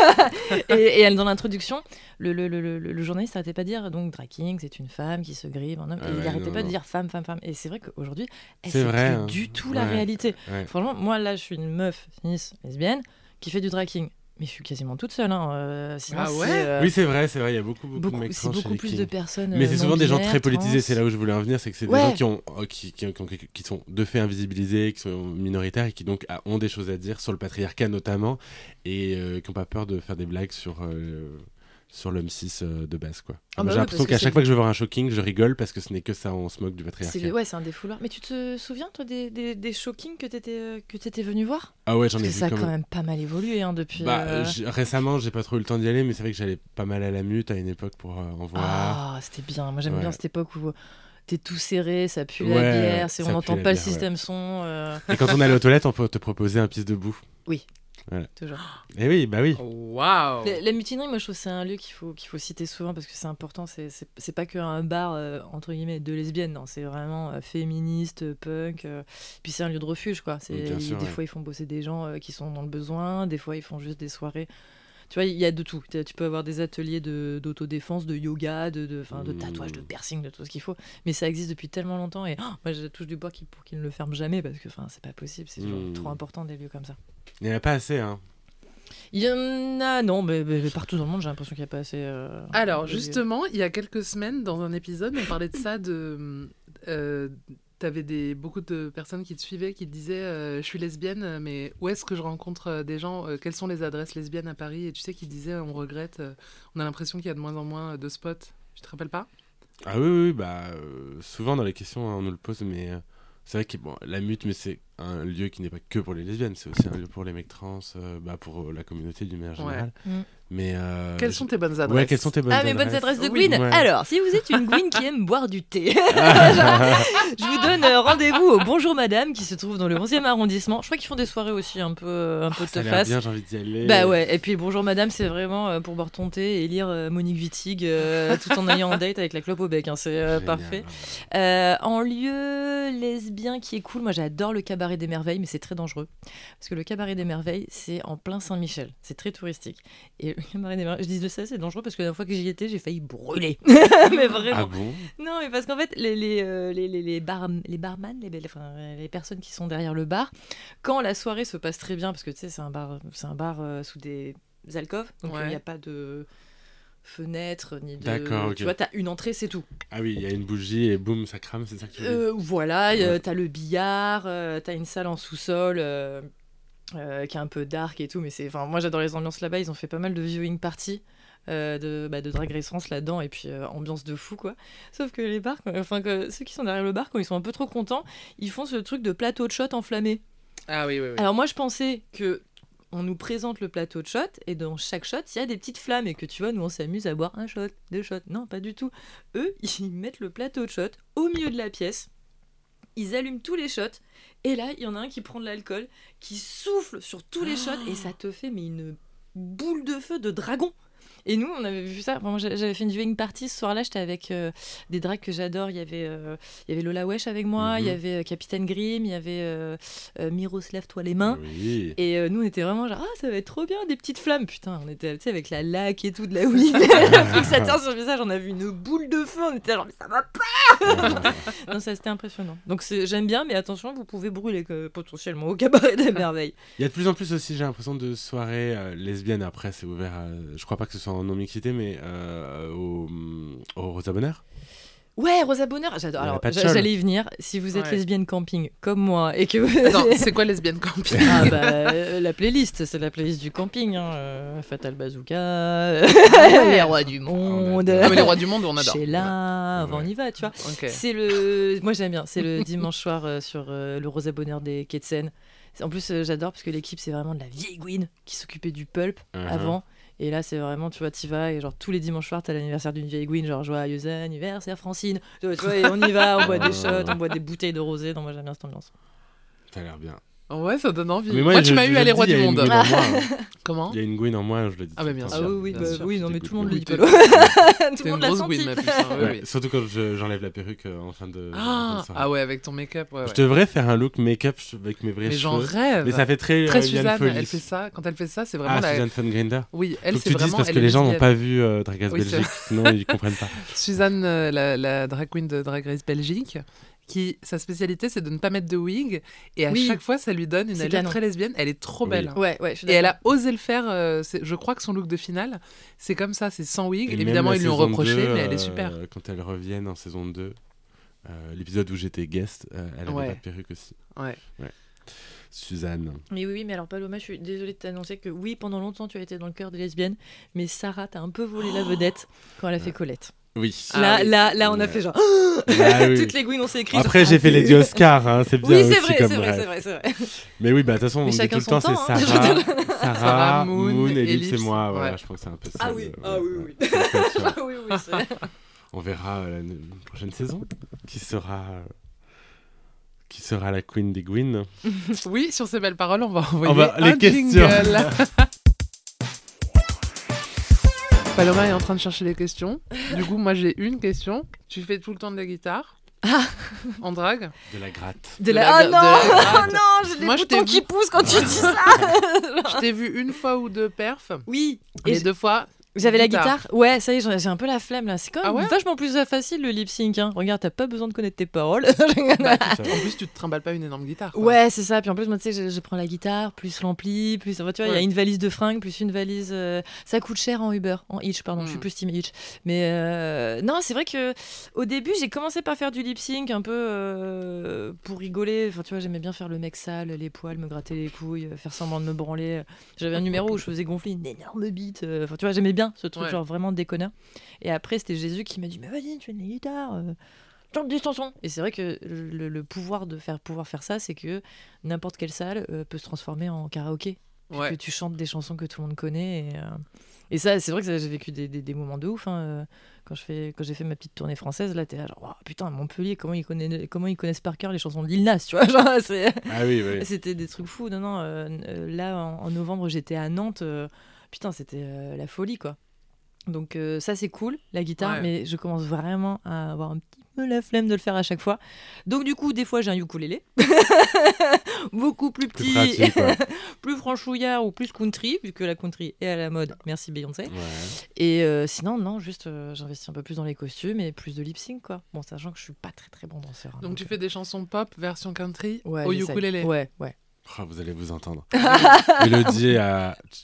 et, et elle, dans l'introduction, le, le, le, le, le journaliste n'arrêtait pas de dire donc drag king, c'est une femme qui se grive en homme. Ah et il ouais, n'arrêtait non, pas non. de dire femme, femme, femme. Et c'est vrai qu'aujourd'hui, elle C'est c'est vrai, plus hein. du tout la Ouais. réalité. Ouais. Franchement, moi là, je suis une meuf cis lesbienne qui fait du drag king, mais je suis quasiment toute seule. Hein. euh, sinon, Ah ouais c'est, euh, Oui, c'est vrai, c'est vrai, il y a beaucoup, beaucoup, de beaucoup, mecs c'est trans chez beaucoup les plus kings. de personnes. Mais euh, c'est souvent des gens non-binaires, très politisés, trans. c'est là où je voulais en venir, c'est que c'est des Ouais. gens qui, ont, euh, qui, qui, qui, qui- qui sont de fait invisibilisés, qui sont minoritaires et qui donc a- ont des choses à dire sur le patriarcat notamment et euh, qui n'ont pas peur de faire des blagues sur, euh, sur l'homme cis euh, de base. Quoi. Ah Moi, bah j'ai oui, l'impression parce que qu'à c'est- chaque fois que je vais voir un shocking, je rigole parce que ce n'est que ça, on se moque du patriarcat. C'est, ouais, c'est un défouloir. Mais tu te souviens, toi, des, des, des shockings que t'étais, euh, que t'étais venu voir? Ah ouais, j'en ai Parce que vu ça a quand quand même. même pas mal évolué hein, depuis. Bah, euh, j'ai- récemment, j'ai pas trop eu le temps d'y aller, mais c'est vrai que j'allais pas mal à la mute à une époque pour euh, en voir. Ah, c'était bien. Moi, j'aime Ouais. bien cette époque où t'es tout serré, ça pue Ouais, la bière, c'est, ça on pue n'entend la pas le bière, ouais. système son. euh, Et quand on est allé aux toilettes, on peut te proposer un pisse debout. toujours. Et oui, bah oui. Waouh. La, la mutinerie, moi, je trouve que c'est un lieu qu'il faut, qu'il faut citer souvent parce que c'est important. C'est, c'est, c'est pas qu'un bar, euh, entre guillemets, de lesbiennes. Non, c'est vraiment euh, féministe, punk. euh, Puis c'est un lieu de refuge, quoi. C'est, Bien il- sûr, des ouais. fois, ils font bosser des gens euh, qui sont dans le besoin. Des fois, ils font juste des soirées. Tu vois, il y a de tout. Tu tu peux avoir des ateliers de, d'autodéfense, de yoga, de, de, enfin, de Mmh. tatouage, de piercing, de tout ce qu'il faut. Mais ça existe depuis tellement longtemps. Et oh, moi, je touche du bois qui- pour qu'ils ne le ferment jamais parce que enfin, c'est pas possible. C'est toujours Mmh. trop important des lieux comme ça. Il n'y en a pas assez, hein. Il y en a, non, mais, mais- mais partout dans le monde, j'ai l'impression qu'il n'y a pas assez. euh, Alors de lieux. justement, il y a quelques semaines, dans un épisode, on parlait de ça, de... Euh, T'avais des, beaucoup de personnes qui te suivaient, qui te disaient euh, je suis lesbienne, mais où est-ce que je rencontre euh, des gens euh, Quelles sont les adresses lesbiennes à Paris? Et tu sais, qui disaient on regrette, euh, on a l'impression qu'il y a de moins en moins de spots. Tu te rappelles pas? Ah oui, oui, oui, bah euh, souvent dans les questions hein, on nous le pose, mais euh, c'est vrai que bon, la mute, mais c'est un lieu qui n'est pas que pour les lesbiennes, c'est aussi un lieu pour les mecs trans, euh, bah, pour la communauté d'une manière Ouais. générale. Mm. Mais euh, Quelles je- sont tes bonnes adresses? Ouais, quelles sont tes bonnes Ah, adresses mes bonnes adresses de Oui, Gwyn. ouais. Alors, si vous êtes une Gwyn qui aime boire du thé, je vous donne euh, rendez-vous au Bonjour Madame qui se trouve dans le onzième arrondissement. Je crois qu'ils font des soirées aussi un peu, euh, un peu Ah, ça a de l'air face. bien, j'ai envie d'y aller. Bah ouais, et puis Bonjour Madame, c'est vraiment euh, pour boire ton thé et lire euh, Monique Wittig euh, tout en ayant un date avec la clope au bec. hein, c'est euh, Génial. parfait. Euh, en lieu lesbien qui est cool, moi j'adore le Cabaret des Merveilles, mais c'est très dangereux. Parce que le Cabaret des Merveilles, c'est en plein Saint-Michel. C'est très touristique. Et le Cabaret des Merveilles, je dis de ça, c'est dangereux parce que la dernière fois que j'y étais, j'ai failli brûler. mais vraiment. Ah bon? Non, mais parce qu'en fait, les, les, euh, les, les, les, bar, les barman, les, belles- enfin, les personnes qui sont derrière le bar, quand la soirée se passe très bien, parce que tu sais, c'est un bar, c'est un bar euh, sous des alcôves, donc il Ouais. n'y a pas de fenêtre ni de. D'accord, ok. Tu vois, t'as une entrée, c'est tout. Ah oui, il y a une bougie et boum, ça crame, c'est ça que tu veux dire. Euh, voilà, Ouais. euh, t'as le billard, euh, t'as une salle en sous-sol euh, euh, qui est un peu dark et tout, mais c'est, enfin, moi j'adore les ambiances là-bas. Ils ont fait pas mal de viewing parties euh, de, bah, de Drag Race France là-dedans et puis euh, ambiance de fou quoi. Sauf que les bars, quand- enfin que ceux qui sont derrière le bar, quand ils sont un peu trop contents, ils font ce truc de plateau de shot enflammé. Ah oui, oui, oui. Alors moi je pensais que on nous présente le plateau de shot et dans chaque shot il y a des petites flammes et que tu vois nous on s'amuse à boire un shot, deux shots. Non pas du tout. Eux ils mettent le plateau de shot au milieu de la pièce, ils allument tous les shots et là il y en a un qui prend de l'alcool, qui souffle sur tous les shots et ça te fait mais une boule de feu de dragon. Et nous, on avait vu ça. Enfin, moi, j'a- j'avais fait une viewing party ce soir-là. J'étais avec euh, des drags que j'adore. Il y avait, euh, il y avait Lola Wesh avec moi. Il y Mhm. avait euh, Capitaine Grimm. Il y avait euh, euh, Miroslav Toi les mains. Oui. Et euh, nous, on était vraiment genre, ah, ça va être trop bien, des petites flammes. Putain, on était, tu sais, avec la laque et tout de la weed. Puis ça tient sur le visage. On a vu une boule de feu. On était genre, mais ça va pas. Non, ça, c'était impressionnant. Donc, c'est- j'aime bien, mais attention, vous pouvez brûler euh, potentiellement au cabaret des merveilles. Il y a de plus en plus aussi, j'ai l'impression, de soirées euh, lesbiennes. Après, c'est ouvert à... Je crois pas que ce soit en non-mixité, mais euh, au, au Rosa Bonheur. Ouais, Rosa Bonheur, j'adore. Il y en a Alors, pas de j'a- chol. j'allais y venir. Si vous êtes Ouais. lesbienne camping comme moi et que vous. Attends, c'est quoi lesbienne camping? Ah bah, euh, la playlist, c'est la playlist du camping. Hein. euh, Fatal Bazooka, Les Rois du Monde, Ah, mais les rois du monde, on adore. Sheila, Ouais. on y va, tu vois. Ok. C'est le, moi j'aime bien. C'est le dimanche soir euh, sur euh, le Rosa Bonheur des Quais de Seine. C'est- En plus, euh, j'adore parce que l'équipe c'est vraiment de la vieille Gwyn qui s'occupait du pulp Mhm. avant. Et là, c'est vraiment, tu vois, t'y vas et genre tous les dimanches soirs, t'as l'anniversaire d'une vieille Gwyn, genre joyeux anniversaire Francine. Tu vois, tu vois, et on y va, on boit des shots, on boit des bouteilles de rosé. Non, moi j'aime bien cette ambiance. Ça a l'air bien. Ouais, ça donne envie. Mais moi, moi, tu je- m'as je eu le à les dis, rois il y du a une monde. Gwyn en moi, hein. Comment? Il y a une Gwyn en moi, je le dis. Ah bah, tout bien le temps. Ah sûr. oui, oui, bien bah, sûr, oui, non, mais j'étais tout le monde le cool. dit, Oui, Polo. t'es- Tout T'es le une monde l'a grosse senti. Gwyn, ma puce, hein, oui, Ouais, oui. surtout quand je- j'enlève la perruque euh, en fin de. en fin Ah, de soirée. ah ouais, avec ton make-up, ouais, ouais. Je devrais faire un look make-up avec mes vrais Mais j'en cheveux. rêve. Mais ça fait très, Très euh, Liane Suzanne, Folie. elle fait ça. Quand elle fait ça, c'est vraiment Ah, la. Suzanne von Grinder. Oui, elle, Faut que c'est tu dises vraiment. parce elle que est les gens n'ont lesbienne. pas vu euh, Drag Race Oui, c'est Belgique, sinon ils comprennent pas. Suzanne, euh, la, la drag queen de Drag Race Belgique, qui sa spécialité c'est de ne pas mettre de wig et à Oui. chaque fois ça lui donne une C'est allure canon. très lesbienne. Elle est trop Oui. belle. Ouais, ouais, je suis Et elle d'accord. a osé le faire. euh, c'est- je crois que son look de finale, c'est comme ça, c'est sans wig. Et Évidemment, même la ils lui ont saison reproché, deux, mais elle est euh, super. Quand elles reviennent en saison deux, euh, l'épisode où j'étais guest, euh, elle avait Ouais. pas de perruque aussi. Ouais. Suzanne. Mais oui, oui, mais alors Paloma, je suis désolée de t'annoncer que oui, pendant longtemps tu as été dans le cœur des lesbiennes, mais Sarah t'a un peu volé la vedette quand elle a fait Colette. Oui. Ah là, oui. là, là, on a Ouais. fait genre. Ah oui. Toutes les Gwyn, on s'est écrit. Après, genre, j'ai ah, fait les oui. dix Oscars, hein, c'est bien Oui, aussi c'est vrai, comme c'est vrai, rêve. c'est vrai, c'est vrai. Mais oui, bah de toute façon, on Mais dit chacun tout le temps, son c'est temps, hein. Sarah, Sarah, Sarah, Moon, Moon, Ellipse et Ellipse. moi. Voilà, Ouais. je pense que c'est un peu ça. Ah le- oui, ouais, ah oui, ouais. oui. C'est un peu ça. Ah oui, oui, c'est- On verra euh, la n- prochaine saison qui sera euh, qui sera la queen des Gwyn. Oui, sur ces belles paroles, on va envoyer va- les un questions. jingle. Paloma est en train de chercher les questions. Du coup, moi j'ai une question. Tu fais tout le temps de la guitare en drague? De la gratte. De De la. la- Ah de non, la oh gratte. non, j'ai des Moi, je boutons t'ai qui vu. poussent quand tu dis ça. Je t'ai vu une fois ou deux perfs. Oui, Et et les deux fois, j'avais la guitare. guitare. Ouais, ça y est, j'en- j'ai un peu la flemme là. C'est quand même Ah ouais vachement plus facile le lip sync. Hein. Regarde, t'as pas besoin de connaître tes paroles. bah, tu- en plus, tu te trimbales pas une énorme guitare. quoi. Ouais, c'est ça. Puis en plus, moi, tu sais, je, je prends la guitare, plus l'ampli, plus. Enfin, tu vois, il y a Ouais. une valise de fringues, plus une valise. euh, Ça coûte cher en Uber, en Hitch, pardon. Je suis Mm. plus team Hitch. Mais euh, non, c'est vrai que au début, j'ai commencé par faire du lip sync un peu euh, pour rigoler. Enfin, tu vois, j'aimais bien faire le mec sale, les poils, me gratter les couilles, euh, faire semblant de me branler. J'avais un numéro où je faisais gonfler une énorme bite. euh, Enfin, tu vois, j'aimais bien ce truc, Ouais. genre vraiment déconneur. Et après, c'était Jésus qui m'a dit, mais vas-y, tu fais de la guitare. euh, Chante des chansons. Et c'est vrai que le, le pouvoir de faire pouvoir faire ça, c'est que n'importe quelle salle euh, peut se transformer en karaoké. Puis Ouais. que tu chantes des chansons que tout le monde connaît. Et, euh, et ça, c'est vrai que ça, j'ai vécu des, des, des moments de ouf. Hein, euh, quand, je fais, quand j'ai fait ma petite tournée française, là, t'es là, genre, oh, putain, à Montpellier, comment ils, connaissent, comment ils connaissent par cœur les chansons de Lil Nas, tu vois genre, c'est... Ah oui, oui. C'était des trucs fous. Non, non, euh, euh, là, en, en novembre, j'étais à Nantes. euh, putain, c'était euh, la folie, quoi. Donc euh, ça, c'est cool, la guitare, Ouais. mais je commence vraiment à avoir un petit peu la flemme de le faire à chaque fois. Donc du coup, des fois, j'ai un ukulélé. Beaucoup plus Plus petit, pratique, ouais. plus franchouillard ou plus country, vu que la country est à la mode. Merci Beyoncé. Ouais. Et euh, sinon, non, juste euh, j'investis un peu plus dans les costumes et plus de lip sync, quoi. Bon, sachant que je suis pas très très bon danseur. hein, Donc tu euh, fais des chansons pop version country ouais, au j'essaye. ukulélé. Ouais, ouais. Oh, vous allez vous entendre. Mélodie a...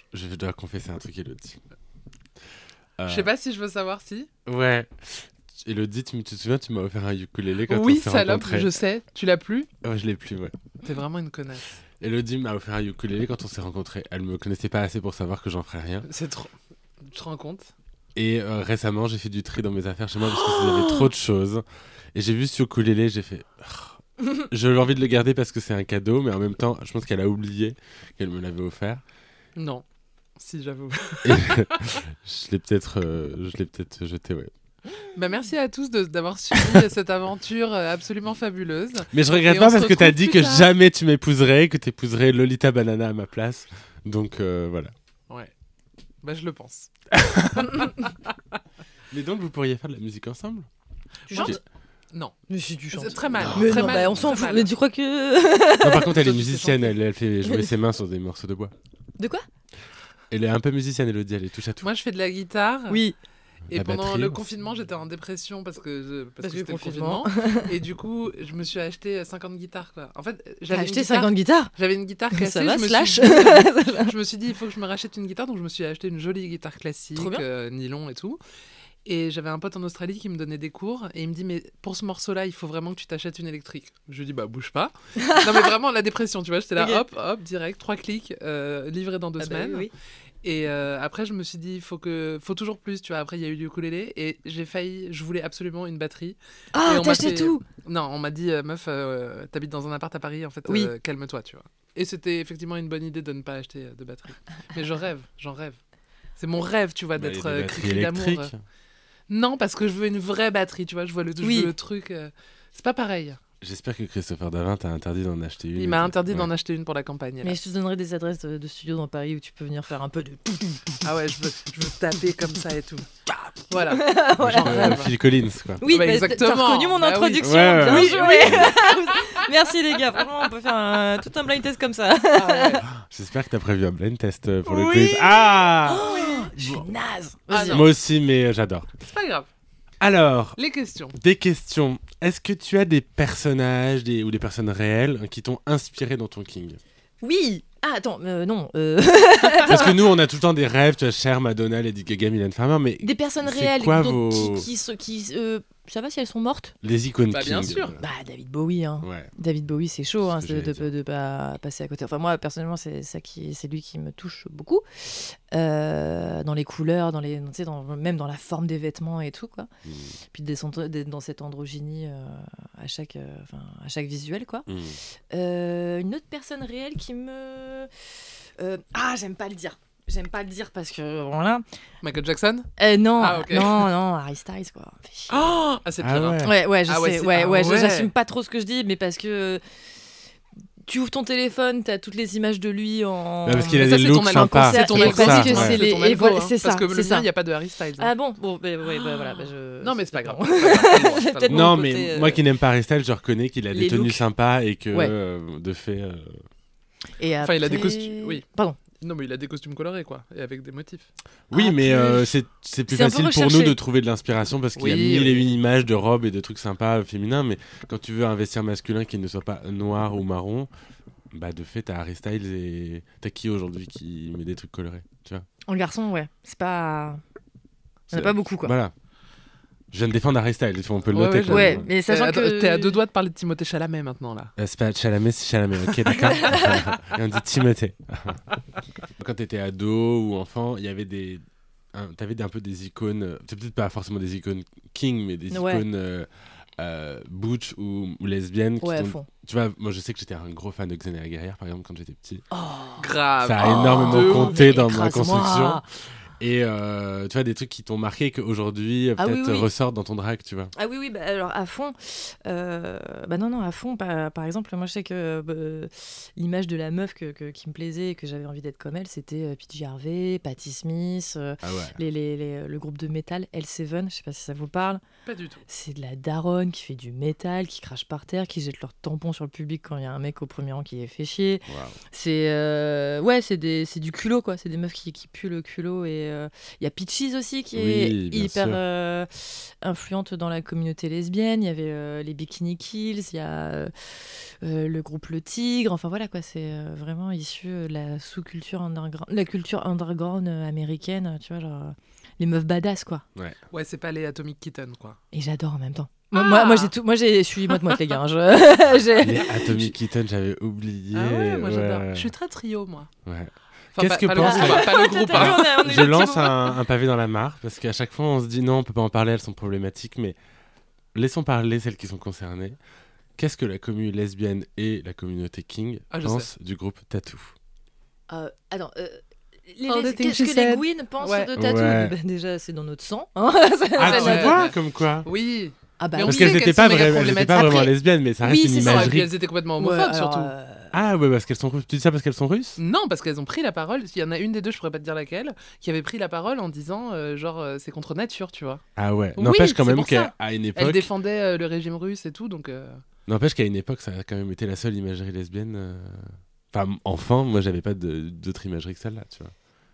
je dois confesser un truc, Elodie. Euh, Je sais pas si je veux savoir si. Ouais. Elodie, tu, me- tu te souviens, tu m'as offert un ukulélé quand Oui, on s'est salope, rencontrés. je sais. Tu l'as plus? Ouais, je l'ai plus, ouais. T'es vraiment une connasse. Elodie m'a offert un ukulélé quand on s'est rencontrés. Elle me connaissait pas assez pour savoir que j'en ferais rien. C'est trop. Tu te rends compte? Et euh, récemment, j'ai fait du tri dans mes affaires chez moi parce qu'il y avait trop de choses. Et j'ai vu ce ukulélé, j'ai fait... J'ai envie de le garder parce que c'est un cadeau, mais en même temps, je pense qu'elle a oublié qu'elle me l'avait offert. Non. Si, j'avoue. Et je l'ai peut-être euh, je l'ai peut-être jeté, ouais. Bah, merci à tous de- d'avoir suivi cette aventure euh, absolument fabuleuse. Mais je regrette Et pas on se parce que t'as retrouve dit plus que tard. jamais tu m'épouserais, que t'épouserais Lolita Banana à ma place. Donc euh, voilà. Ouais. Bah, je le pense. Mais donc vous pourriez faire de la musique ensemble? Tu Ok. chantes? Non. Mais si tu chantes. C'est très mal. Mais très non, mal, bah, on s'en très fout. mal. Mais tu crois que. Non, par contre, elle est Toi, tu sais musicienne, chanter. elle, elle fait jouer ses mains sur des morceaux de bois. De quoi? Elle est un peu musicienne, Elodie, elle est touche à tout. Moi, je fais de la guitare. Oui. Et La pendant batterie. le confinement, j'étais en dépression parce que, je- parce Parce que que c'était le confinement. confinement. Et du coup, je me suis acheté cinquante guitares. Quoi. En fait, T'as j'avais une acheté guitare- cinquante guitares? J'avais une guitare cassée. Ça va, je, me slash. suis dit, je me suis dit, il faut que je me rachète une guitare. Donc, je me suis acheté une jolie guitare classique, Trop bien. euh, nylon et tout. Et j'avais un pote en Australie qui me donnait des cours. Et il me dit, mais pour ce morceau-là, il faut vraiment que tu t'achètes une électrique. Je lui dis, bah, bouge pas. Non, mais vraiment, la dépression, tu vois. J'étais là, Ok. hop, hop, direct, trois clics, euh, livré dans deux Ah bah semaines. oui, oui. Et euh, après, je me suis dit, il faut, que... faut toujours plus, tu vois. Après, il y a eu du ukulélé et j'ai failli, je voulais absolument une batterie. Et Ah, on t'as m'a acheté fait- tout? Non, on m'a dit, euh, meuf, euh, t'habites dans un appart à Paris, en fait, Oui. euh, calme-toi, tu vois. Et c'était effectivement une bonne idée de ne pas acheter euh, de batterie. Mais je rêve, j'en rêve. C'est mon rêve, tu vois, Bah, d'être il y a des euh, batteries cri-cri d'amour. électriques. euh. Non, parce que je veux une vraie batterie, tu vois. Je vois le, je Oui. veux le truc. euh, C'est pas pareil. J'espère que Christopher Davin t'a interdit d'en acheter une. Il m'a interdit Ouais. d'en acheter une pour la campagne. Mais je te donnerai des adresses de, de studios dans Paris où tu peux venir faire un peu de. Ah ouais, je veux, je veux taper comme ça et tout. Voilà. Voilà. J'en Euh, rêve. Phil Collins, quoi. Oui, Bah, bah, exactement. t'as reconnu mon Bah oui. introduction. Ouais, Bien ouais. joué. Merci les gars. Franchement, on peut faire un- tout un blind test comme ça. Ah ouais. J'espère que t'as prévu un blind test euh, pour le Oui. quiz. Ah Je suis naze. Ah Vas-y. non. Moi aussi, mais euh, j'adore. C'est pas grave. Alors, Les questions. des questions. Est-ce que tu as des personnages des, ou des personnes réelles euh, qui t'ont inspiré dans ton King? Oui. Ah, attends, euh, non. euh, Parce que nous, on a tout le temps des rêves, tu vois, Cher, Madonna, Lady Gaga, Mylène Farmer, mais Des personnes C'est réelles quoi dont- vos- qui, qui, se- qui, euh, ça va si elles sont mortes? les icônes Bah, King. bien sûr. euh, Bah, David Bowie, hein. Ouais. David Bowie, c'est chaud hein, C'est ce que de, de, j'allais de pas passer à côté. Enfin, moi, personnellement, c'est ça qui, c'est lui qui me touche beaucoup. Euh, dans les couleurs, dans les, tu sais, dans, même dans la forme des vêtements et tout, quoi. Mm. Puis d'être d'être dans cette androgynie euh, à, chaque, euh, enfin, à chaque visuel, quoi. Mm. Euh, une autre personne réelle qui me... euh, ah, j'aime pas le dire. J'aime pas le dire parce que, voilà. Michael Jackson. Euh, non, Ah, ok. non, non, Harry Styles, quoi. Fait chier. Oh, ah, c'est pire. Ah hein. ouais. Ouais, ouais, je Ah ouais, sais. c'est- Ouais, ah ouais, je- ouais. j'assume pas trop ce que je dis, mais parce que tu ouvres ton téléphone, t'as toutes les images de lui en. Ouais, parce qu'il a Mais ça, des c'est looks ton algo, sympas. c'est ton Et algo, parce ça, que ouais. c'est les- ton et algo, voilà, hein, c'est ça, Parce que c'est le ça. mien, il n'y a pas de Harry Styles. hein. Ah bon, bon, bah, ouais, bah, voilà, bah, je. Non, mais c'est pas grave. bon. C'est pas grave, t'as le droit, t'as le Peut-être droit. Non, mon mais côté, euh, moi qui n'aime pas Harry Styles, je reconnais qu'il a des les tenues looks. sympas et que, Ouais. euh, de fait... euh, Et Enfin, il a des après- costumes, oui. Pardon. Non, mais il a des costumes colorés, quoi, et avec des motifs. Oui, Ah, mais plus. euh, c'est c'est plus C'est un peu facile pour recherché. nous de trouver de l'inspiration parce qu'il y a Oui, mille et oui. une images de robes et de trucs sympas euh, féminins, mais quand tu veux un vestiaire masculin qui ne soit pas noir ou marron, bah de fait, t'as Harry Styles et t'as qui aujourd'hui qui met des trucs colorés, tu vois? En garçon, ouais. C'est pas. Il y en C'est- a pas beaucoup, quoi. Voilà. Je viens de défendre Harry Styles, on peut le Ouais, noter ouais, quand Ouais, même. mais sachant Euh, que. T'es à deux doigts de parler de Timothée Chalamet maintenant, là. Euh, c'est pas Chalamet, c'est Chalamet, ok, d'accord. Et on dit Timothée. Quand t'étais ado ou enfant, il y avait des... un- T'avais un peu des icônes, euh, c'est peut-être pas forcément des icônes king, mais des Ouais. icônes euh, euh, butch ou, ou lesbiennes. qui Ouais, à t'ont- fond. Tu vois, moi je sais que j'étais un gros fan de Xenia Guerrière, par exemple, quand j'étais petit. Oh. Grave. Ça a Oh, énormément de compté ouf. dans ma Écrase-moi. construction. Et euh, tu vois, des trucs qui t'ont marqué et qu'aujourd'hui, euh, Ah oui, peut-être oui. ressortent dans ton drag, tu vois. Ah oui, oui, bah, alors à fond. Euh, bah non, non, à fond. Par, par exemple, moi je sais que bah, l'image de la meuf que, que- qui me plaisait et que j'avais envie d'être comme elle, c'était euh, P J Harvey, Patti Smith, euh, Ah ouais. les, les- les- le groupe de métal L sept, je sais pas si ça vous parle. Pas du tout. C'est de la daronne qui fait du métal, qui crache par terre, qui jette leur tampon sur le public quand il y a un mec au premier rang qui les fait chier. Waouh. C'est euh, ouais, c'est des- c'est du culot quoi. C'est des meufs qui, qui puent le culot et euh, il y a Peaches aussi qui Oui, est bien hyper sûr. euh, influente dans la communauté lesbienne. Il y avait euh, les Bikini Kills, il y a euh, euh, le groupe Le Tigre. Enfin voilà quoi, c'est euh, vraiment issu de la sous-culture underground, la culture underground euh, américaine. Tu vois, genre euh, les meufs badass quoi. Ouais, c'est pas les Atomic Kitten, quoi. Et j'adore en même temps. Ah Moi, moi, j'ai tout, moi, j'ai, je suis moite-moite, les gars. hein. Je, j'ai- Les Atomic Kitten, j'avais oublié. Ah ouais, moi j'adore. ouais. Je suis très trio, moi. Ouais. Enfin, Qu'est-ce pas, que pas pense- le groupe, pas le groupe. T'as vu, hein. on est- on est Je le lance petit un, un pavé dans la mare parce qu'à chaque fois on se dit non, on peut pas en parler, elles sont problématiques, mais laissons parler celles qui sont concernées. Qu'est-ce que la communauté lesbienne et la communauté King Ah, je pensent du groupe Tattoo? Euh, attends, euh, les, Oh, les- the thing qu'est-ce she que said. les Gwyn pensent Ouais. de Tattoo? Ouais. Ben, déjà, c'est dans notre sang. hein. C'est- Ah, c'est tu ouais. notre- vois, comme quoi? Oui. Ah bah Mais on Parce oui. sait qu'elles qu'elles étaient pas, sont méga vra- elles étaient pas problématiques. vraiment lesbiennes, mais ça reste Oui, une c'est ça, Non, et puis imagerie. elles étaient complètement Ouais, homophobes, alors, surtout. euh, Ah ouais, parce qu'elles sont russes. Tu dis ça parce qu'elles sont russes? Non, parce qu'elles ont pris la parole. Il y en a une des deux, je pourrais pas te dire laquelle, qui avait pris la parole en disant, euh, genre, euh, c'est contre nature, tu vois. Ah ouais. Oui, N'empêche quand c'est même pour qu'à ça. à une Elle époque, défendait euh, le régime russe et tout, donc. euh, n'empêche qu'à une époque, ça a quand même été la seule imagerie lesbienne. euh, Enfin, enfant, moi, j'avais pas de- d'autre imagerie que celle-là, tu vois.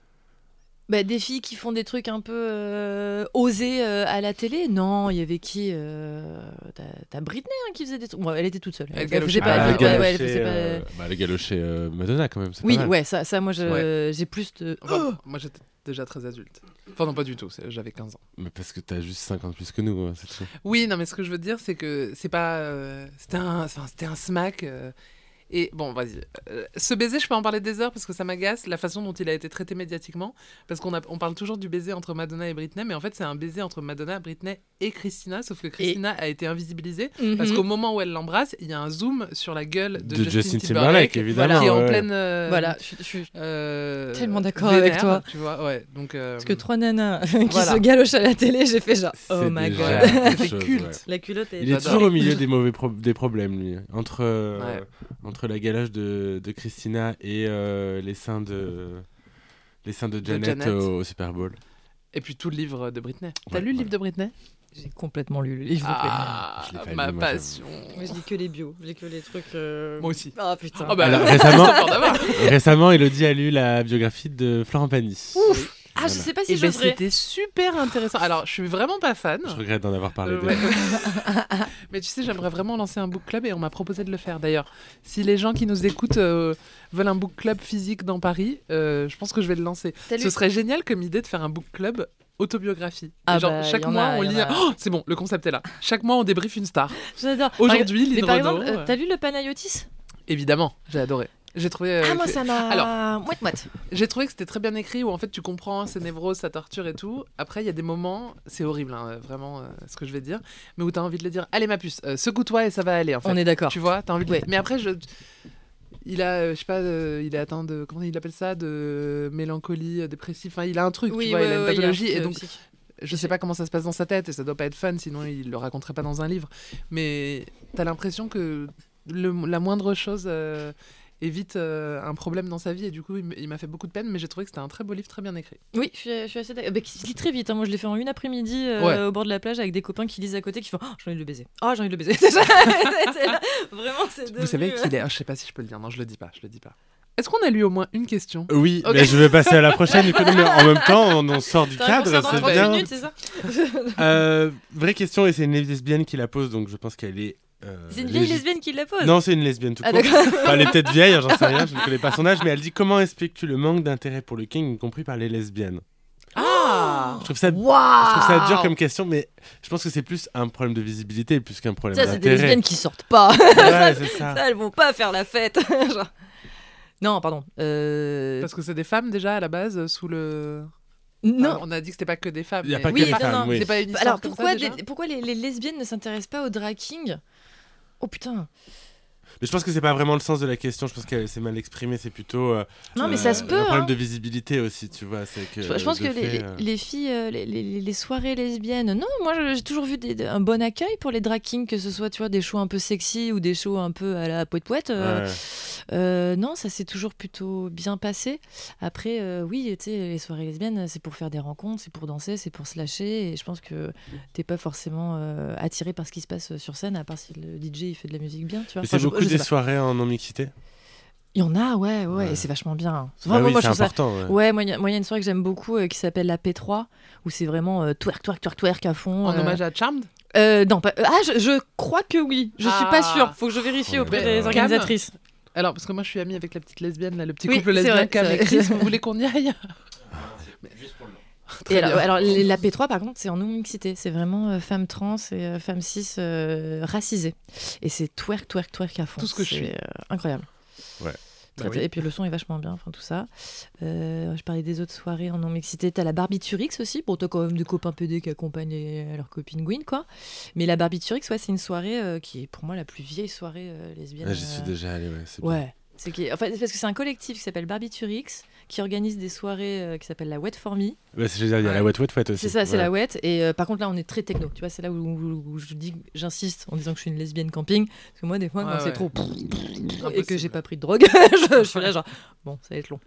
bah, des filles qui font des trucs un peu euh, osés euh, à la télé. Non, il y avait qui euh, T'as, t'as Britney hein, qui faisait des trucs. Bon, elle était toute seule. Elle Elle, galochait faisait pas, pas. Ah, elle le faisait pas- ouais, galocher, elle faisait pas- euh, bah, le galocher euh, Madonna, quand même. c'est pas Oui, mal. ouais, ça, ça moi, je, j'ai plus de. enfin, Moi, j'étais déjà très adulte. Enfin, non, pas du tout, c'est- j'avais quinze ans. Mais parce que t'as juste cinq ans de plus que nous, hein, c'est tout. Oui, non, mais ce que je veux dire, c'est que c'est pas. euh, C'était un, enfin, c'était un smack. euh, Et bon, vas-y. Euh, ce baiser, je peux en parler des heures parce que ça m'agace, la façon dont il a été traité médiatiquement. Parce qu'on a, on parle toujours du baiser entre Madonna et Britney, mais en fait, c'est un baiser entre Madonna, Britney et Christina, sauf que Christina a été invisibilisée. Parce Mhm. qu'au moment où elle l'embrasse, il y a un zoom sur la gueule de, De Justin, Justin Timberlake, Timberlake, évidemment. qui est en ouais. pleine. euh, Voilà, je, je suis. euh, Tellement d'accord vénère, avec toi. Tu vois, ouais. Donc, euh, Parce que trois nanas qui Voilà. se galochent à la télé, j'ai fait genre, oh C'est my déjà god. quelque C'était chose, culte. ouais. La culotte est. Il est J'adore. toujours au milieu des mauvais pro- des problèmes, lui. Entre, euh, Ouais. entre la galoche de, de Christina et euh, les seins de, les seins de De Janet, Janet. Au, au Super Bowl. Et puis tout le livre de Britney. T'as Ouais, lu le voilà. livre de Britney? J'ai complètement lu le livre. Ah, Je l'ai pas ma lu, moi, passion. Moi, je lis que les bios, je lis que les trucs. euh, Moi aussi. Ah putain. Oh bah, Alors, c'est récemment- pas d'avoir. Récemment, Elodie a lu la biographie de Florent Pagny. Ouf. Ah, je Voilà. sais pas si Et ben, j'oserais. c'était super intéressant. Alors, je suis vraiment pas fan. Je regrette d'en avoir parlé. Euh, déjà. ouais. Mais tu sais, j'aimerais vraiment lancer un book club et on m'a proposé de le faire. D'ailleurs, si les gens qui nous écoutent euh, veulent un book club physique dans Paris, euh, je pense que je vais le lancer. T'as lu- Ce serait génial comme idée de faire un book club autobiographie. Et Ah genre, bah, chaque y en mois, a, on y en lit. a. Oh, c'est bon, le concept est là. Chaque mois, on débriefe une star. J'adore. Aujourd'hui, Mais Lynn par Renaud. exemple, euh, euh, t'as lu le Panayotis Évidemment, j'ai adoré. J'ai trouvé. euh, Ah, moi que- ça m'a. Alors- Moite moite. J'ai trouvé que c'était très bien écrit où en fait tu comprends ses névroses, sa torture et tout. Après, il y a des moments, c'est horrible, hein, vraiment, euh, ce que je vais dire, mais où t'as envie de le dire. Allez, ma puce, euh, secoue-toi et ça va aller en fait. On est d'accord. Tu vois, t'as envie de. Ouais. Mais après, je. Il a, euh, je sais pas, euh, il est atteint de. Comment il appelle ça? De mélancolie euh, dépressive. Enfin, il a un truc, tu vois, il a une pathologie. Et donc, je sais pas comment ça se passe dans sa tête et ça doit pas être fun, sinon il le raconterait pas dans un livre. Mais t'as l'impression que le- la moindre chose euh, évite euh, un problème dans sa vie et du coup il m- il m'a fait beaucoup de peine, mais j'ai trouvé que c'était un très beau livre, très bien écrit. Oui, je suis, je suis assez d'accord. Bah, qui se lit très vite. hein. Moi, je l'ai fait en une après-midi euh, Ouais. au bord de la plage avec des copains qui lisent à côté qui font oh, j'ai envie de le baiser. Oh, j'ai envie de le baiser. C'est ça. C'est là. Vraiment, c'est Vous savez devenu, qu'il est. Ah, je sais pas si je peux le dire, non, je le dis pas, je le dis pas. Est-ce qu'on a lu au moins une question? Oui, Ok. mais je vais passer à la prochaine. du coup, mais en même temps, on, on sort du T'as un cadre, concert dans c'est trente bien. minutes, c'est ça Euh, vraie question, et c'est une lesbienne qui la pose, donc je pense qu'elle est. euh, C'est une vieille légit- lesbienne qui la pose. Non, c'est une lesbienne tout Ah, court. d'accord. Enfin, elle est peut-être vieille, hein, j'en sais rien, je ne connais pas son âge, mais elle dit comment expliques-tu le manque d'intérêt pour le King, y compris par les lesbiennes? Ah Je trouve ça, je Waouh trouve ça dur comme question, mais je pense que c'est plus un problème de visibilité plus qu'un problème Ça, c'est des d'intérêt. lesbiennes qui sortent pas. Ouais, c'est ça. Ça, elles vont pas faire la fête. Genre. Non, pardon. Euh... Parce que c'est des femmes déjà à la base euh, sous le. Non. Ah, on a dit que c'était pas que des femmes. Il y a mais- pas Oui, que les non, femmes, non, oui. C'est pas une histoire Alors comme pourquoi, ça, déjà des- pourquoi les, les lesbiennes ne s'intéressent pas au drag king? Oh putain. Mais je pense que c'est pas vraiment le sens de la question, je pense qu'elle s'est mal exprimée, c'est plutôt euh, Non, mais euh, ça se peut. un problème hein. de visibilité aussi, tu vois. C'est que, Je, je pense de que les, fait, les- euh, les filles, euh, les, les- les soirées lesbiennes, non, moi je- j'ai toujours vu des- des- un bon accueil pour les drag kings, que ce soit tu vois, des shows un peu sexy ou des shows un peu à la poète poète. ouais. Euh, non, ça s'est toujours plutôt bien passé. Après, euh, oui, tu sais, les soirées lesbiennes, c'est pour faire des rencontres, c'est pour danser, c'est pour se lâcher. Et je pense que t'es pas forcément euh, attiré par ce qui se passe sur scène, à part si le D J il fait de la musique bien, tu vois. Mais Enfin, c'est je- beaucoup je sais des pas. soirées en non-mixité. Il y en a, ouais, ouais, Ouais. et c'est vachement bien. Bah Vraiment, oui, moi, c'est je trouve ça... important. ouais. Ouais, moi, il y, a- moi, il y a une soirée que j'aime beaucoup euh, qui s'appelle la P trois, où c'est vraiment euh, twerk, twerk, twerk, twerk à fond. En euh. hommage à Charmed. Euh, non, pas... euh, Ah, je, je crois que oui. Je suis pas Ah. sûre. Faut que je vérifie Oh, auprès mais, des euh, organisatrices. Alors, parce que moi, je suis amie avec la petite lesbienne, là, le petit Oui, couple c'est lesbien vrai, Cam c'est et vrai. Chris. Vous voulez qu'on y aille? Juste pour le nom. Très Et alors, bien. alors, les- la P trois, par contre, c'est en non-mixité. C'est vraiment euh, femmes trans et euh, femmes cis euh, racisées. Et c'est twerk, twerk, twerk à fond. Tout ce que je C'est, suis. euh, incroyable. Ouais. Très, Bah très- oui. Et puis le son est vachement bien, enfin tout ça. Euh, je parlais des autres soirées en non-mixité. T'as la Barbiturix aussi. Bon, t'as quand même des copains P D qui accompagnent les- leurs copines Gwyn, quoi. Mais la Barbiturix, ouais, c'est une soirée euh, qui est pour moi la plus vieille soirée euh, lesbienne. Ah, J'y suis euh, déjà allé, ouais. c'est bien. Ouais. C'est qui... enfin, c'est parce que c'est un collectif qui s'appelle Barbiturix qui organise des soirées euh, qui s'appellent la Wet for Me. Bah, c'est- je veux dire, il y a Ouais. la Wet Wet Wet aussi. C'est ça, c'est Ouais. la wet. Et euh, par contre, là, on est très techno. Tu vois, c'est là où, où- où je dis, j'insiste en disant que je suis une lesbienne camping. Parce que moi, des fois, Ouais, quand c'est ouais. trop. Et que Impossible. j'ai pas pris de drogue, je, je suis là, genre, bon, ça va être long.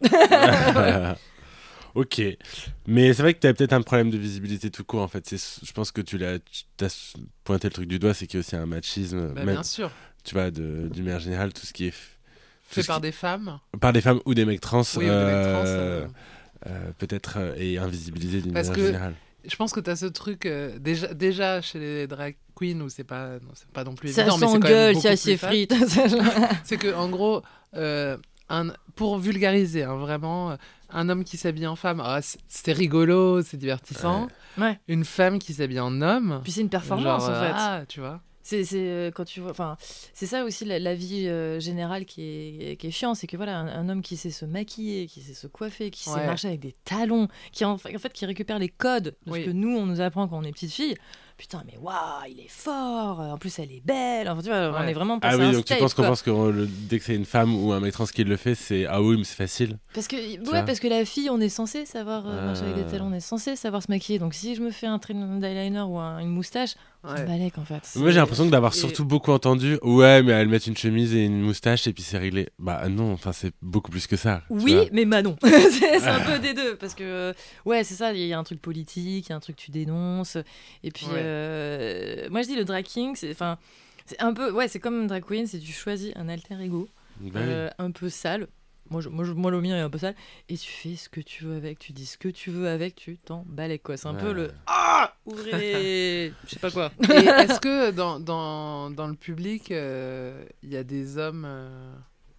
Ok, mais c'est vrai que tu as peut-être un problème de visibilité tout court en fait. C'est, je pense que tu l'as, tu as pointé le truc du doigt, c'est qu'il y a aussi un machisme, Bah, même, bien sûr. tu vois, de, d'une manière générale, tout ce qui est f- tout Fait ce par qui- des femmes. par des femmes ou des mecs trans, Oui, ou des mecs trans. euh, euh, euh, peut-être euh, et invisibilisé d'une Parce manière que- générale. Je pense que tu as ce truc euh, déjà, déjà chez les drag queens où c'est pas, non, c'est pas non plus Ça évident, mais c'est quand même s'engueule, beaucoup ça plus c'est fun. frites. C'est que en gros, euh, un, pour vulgariser, hein, vraiment, euh, un homme qui s'habille en femme, ah, c'est, c'est rigolo, c'est divertissant. Ouais. Une femme qui s'habille en homme, Puis c'est une performance genre, en fait. ah, tu vois. C'est, c'est euh, quand tu vois, enfin, c'est ça aussi la, la vie euh, générale qui est, qui est chiant, c'est que voilà, un, un homme qui sait se maquiller, qui sait se coiffer, qui sait Ouais. marcher avec des talons, qui en, fait- en fait qui récupère les codes de Oui. ce que nous on nous apprend quand on est petite fille. Putain, mais waouh, il est fort. En plus, elle est belle. Enfin, tu vois, on Ouais. est vraiment Ah passé à oui, un donc tu stage, penses qu'on quoi. pense que euh, le- dès que c'est une femme ou un mec trans qui le fait, c'est ah oui, mais c'est facile. Parce que, vois. ouais, parce que la fille, on est censé savoir euh, marcher avec Ah. des talons, on est censé savoir se maquiller. Donc si je me fais un trait d'eyeliner ou un- une moustache, Ouais. c'est balèque en fait. Moi j'ai C'est- l'impression d'avoir Et- surtout beaucoup entendu ouais mais elles mettent une chemise et une moustache et puis c'est réglé. Bah non, enfin c'est beaucoup plus que ça. tu Oui, vois. mais bah non. c'est c'est un peu des deux. Parce que, euh, ouais, c'est ça, il y a un truc politique, il y a un truc que tu dénonces. Et puis, Ouais. euh, moi je dis le drag king, c'est enfin, c'est un peu, ouais, c'est comme drag queen, c'est tu choisis un alter ego Bah oui. euh, un peu sale. Moi, je, moi, je- moi, le mien est un peu sale. Et tu fais ce que tu veux avec, tu dis ce que tu veux avec, tu t'en balèques, quoi. C'est un peu Ouais. le ah, ouvrez les- je sais pas quoi. Et est-ce que dans, dans, dans le public, euh, il y a des hommes euh,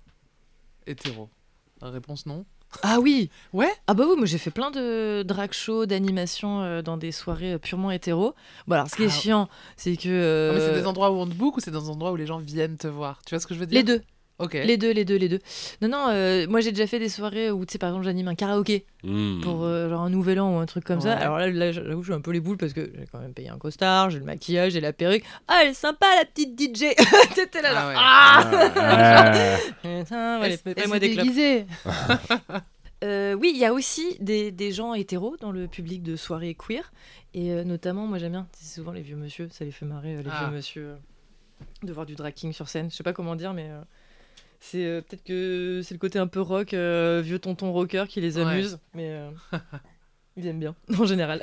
hétéros? La réponse non. Ah oui. Ouais. Ah bah oui, moi j'ai fait plein de drag shows, d'animations euh, dans des soirées euh, purement hétéro. Bon alors ce qui est Ah. chiant, c'est que euh, Non, mais c'est des endroits où on te book ou c'est des endroits où les gens viennent te voir? Tu vois ce que je veux dire? les deux, Ok. les deux, les deux, les deux. Non non, euh, moi j'ai déjà fait des soirées où tu sais par exemple j'anime un karaoké Mmh. pour euh, genre un nouvel an ou un truc comme ça. Ouais. Alors là, là j'avoue je suis un peu les boules parce que j'ai quand même payé un costard, j'ai le maquillage, j'ai la perruque. Ah elle est sympa la petite D J. T'étais là genre Ah ouais. ah. Ouais. Putain, ouais, Elle- paye-moi elle des s'est clopes. déguisée. Euh, oui, il y a aussi des, des gens hétéros dans le public de soirées queer. Et euh, notamment, moi j'aime bien, c'est souvent les vieux monsieur, ça les fait marrer, euh, les Ah. vieux monsieur, euh, de voir du drag king sur scène. Je sais pas comment dire, mais euh, c'est euh, peut-être que c'est le côté un peu rock, euh, vieux tonton rocker qui les Ouais. amuse. Mais euh, ils aiment bien, en général.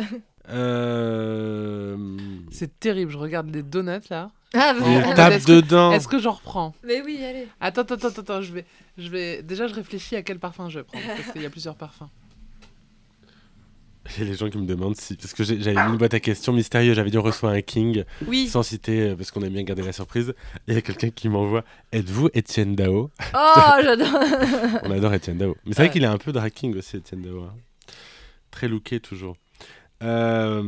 Euh... C'est terrible, je regarde les donuts là. Ah, Il Oh, tape est-ce que- dedans. Est-ce que j'en reprends? mais oui, allez. Attends, attends, attends, attends, je vais, je vais... Déjà, je réfléchis à quel parfum je vais prendre, parce qu'il y a plusieurs parfums. Il y a les gens qui me demandent si parce que j'ai- j'avais mis une boîte à questions mystérieuse, j'avais dit on reçoit un king Oui. sans citer euh, parce qu'on aime bien garder la surprise. Et il y a quelqu'un qui m'envoie êtes-vous Étienne Dao? Oh, j'adore. On adore Étienne Dao. Mais c'est vrai Ouais. qu'il est un peu drag king aussi Étienne Dao. hein. Très looké toujours. Euh...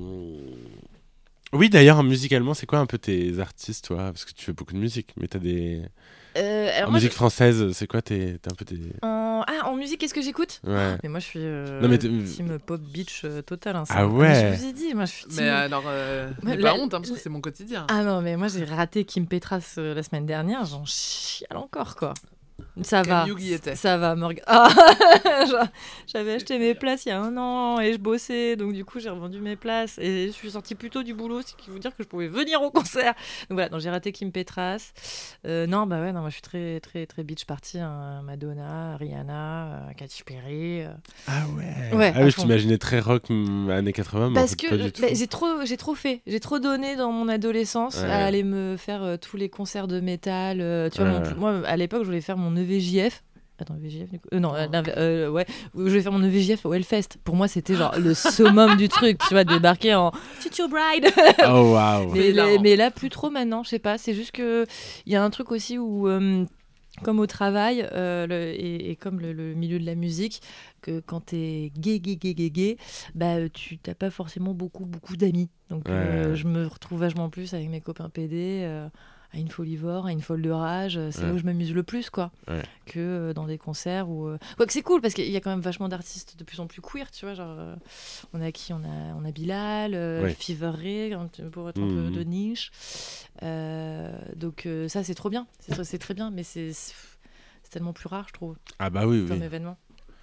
Oui, d'ailleurs, musicalement, c'est quoi un peu tes artistes, toi? Parce que tu fais beaucoup de musique, mais t'as des. Euh, alors En moi, musique je- française, c'est quoi tes... t'as un peu tes. en... Ah, en musique, qu'est-ce que j'écoute? Ouais. Mais moi, je suis euh, Non, mais t'es- team pop beach euh, total. hein, ça. Ah Mais ouais. je vous ai dit, moi, je suis team... Mais alors, euh, Ouais, n'aie la- pas honte, hein, parce que c'est mon quotidien. Ah non, mais moi j'ai raté Kim Petras euh, la semaine dernière, j'en chiale encore quoi. Ça va. Camille Hughes y était. Ça va, Morgan. Ah Genre, j'avais acheté mes places il y a un an et je bossais, donc du coup j'ai revendu mes places et je suis sortie plus tôt du boulot, ce qui veut dire que je pouvais venir au concert. Donc voilà, donc j'ai raté Kim Petras. Euh, non, bah ouais, non, moi je suis très, très, très beach party. hein. Madonna, Rihanna, euh, Katy Perry. euh. Ah ouais. Ouais, ah à oui, je fond. t'imaginais très rock mm, années quatre-vingts, mais en Parce fait, que pas du tout. bah, j'ai trop, j'ai trop fait, j'ai trop donné dans mon adolescence Ouais. à aller me faire euh, tous les concerts de métal. euh, tu vois, Ouais. mon- moi à l'époque je voulais faire mon E V J F. Attends, V J F du coup. Euh, non, euh, euh, ouais, je vais faire mon E V J F au Hellfest. Pour moi, c'était genre le summum du truc, tu vois, débarquer en Future Bride. Oh waouh. mais, les- mais là, plus trop maintenant, je sais pas. C'est juste que il y a un truc aussi où, euh, comme au travail euh, le- et, et comme le, le milieu de la musique, que quand t'es gay, gay, gay, gay, gay, bah tu t'as pas forcément beaucoup, beaucoup d'amis. Donc euh, Ouais. je me retrouve vachement plus avec mes copains P D. euh, à une folivore, à une folle de rage, c'est Ouais. là où je m'amuse le plus, quoi, Ouais. que euh, dans des concerts où... Euh... Quoique c'est cool, parce qu'il y a quand même vachement d'artistes de plus en plus queer, tu vois, genre, euh, on a qui on a, on a Bilal, euh, Ouais. Fever Ray, hein, pour être un Mhm. peu de niche, euh, donc euh, ça c'est trop bien, c'est, c'est très bien, mais c'est, c'est tellement plus rare, je trouve, Ah bah oui, comme oui. événement.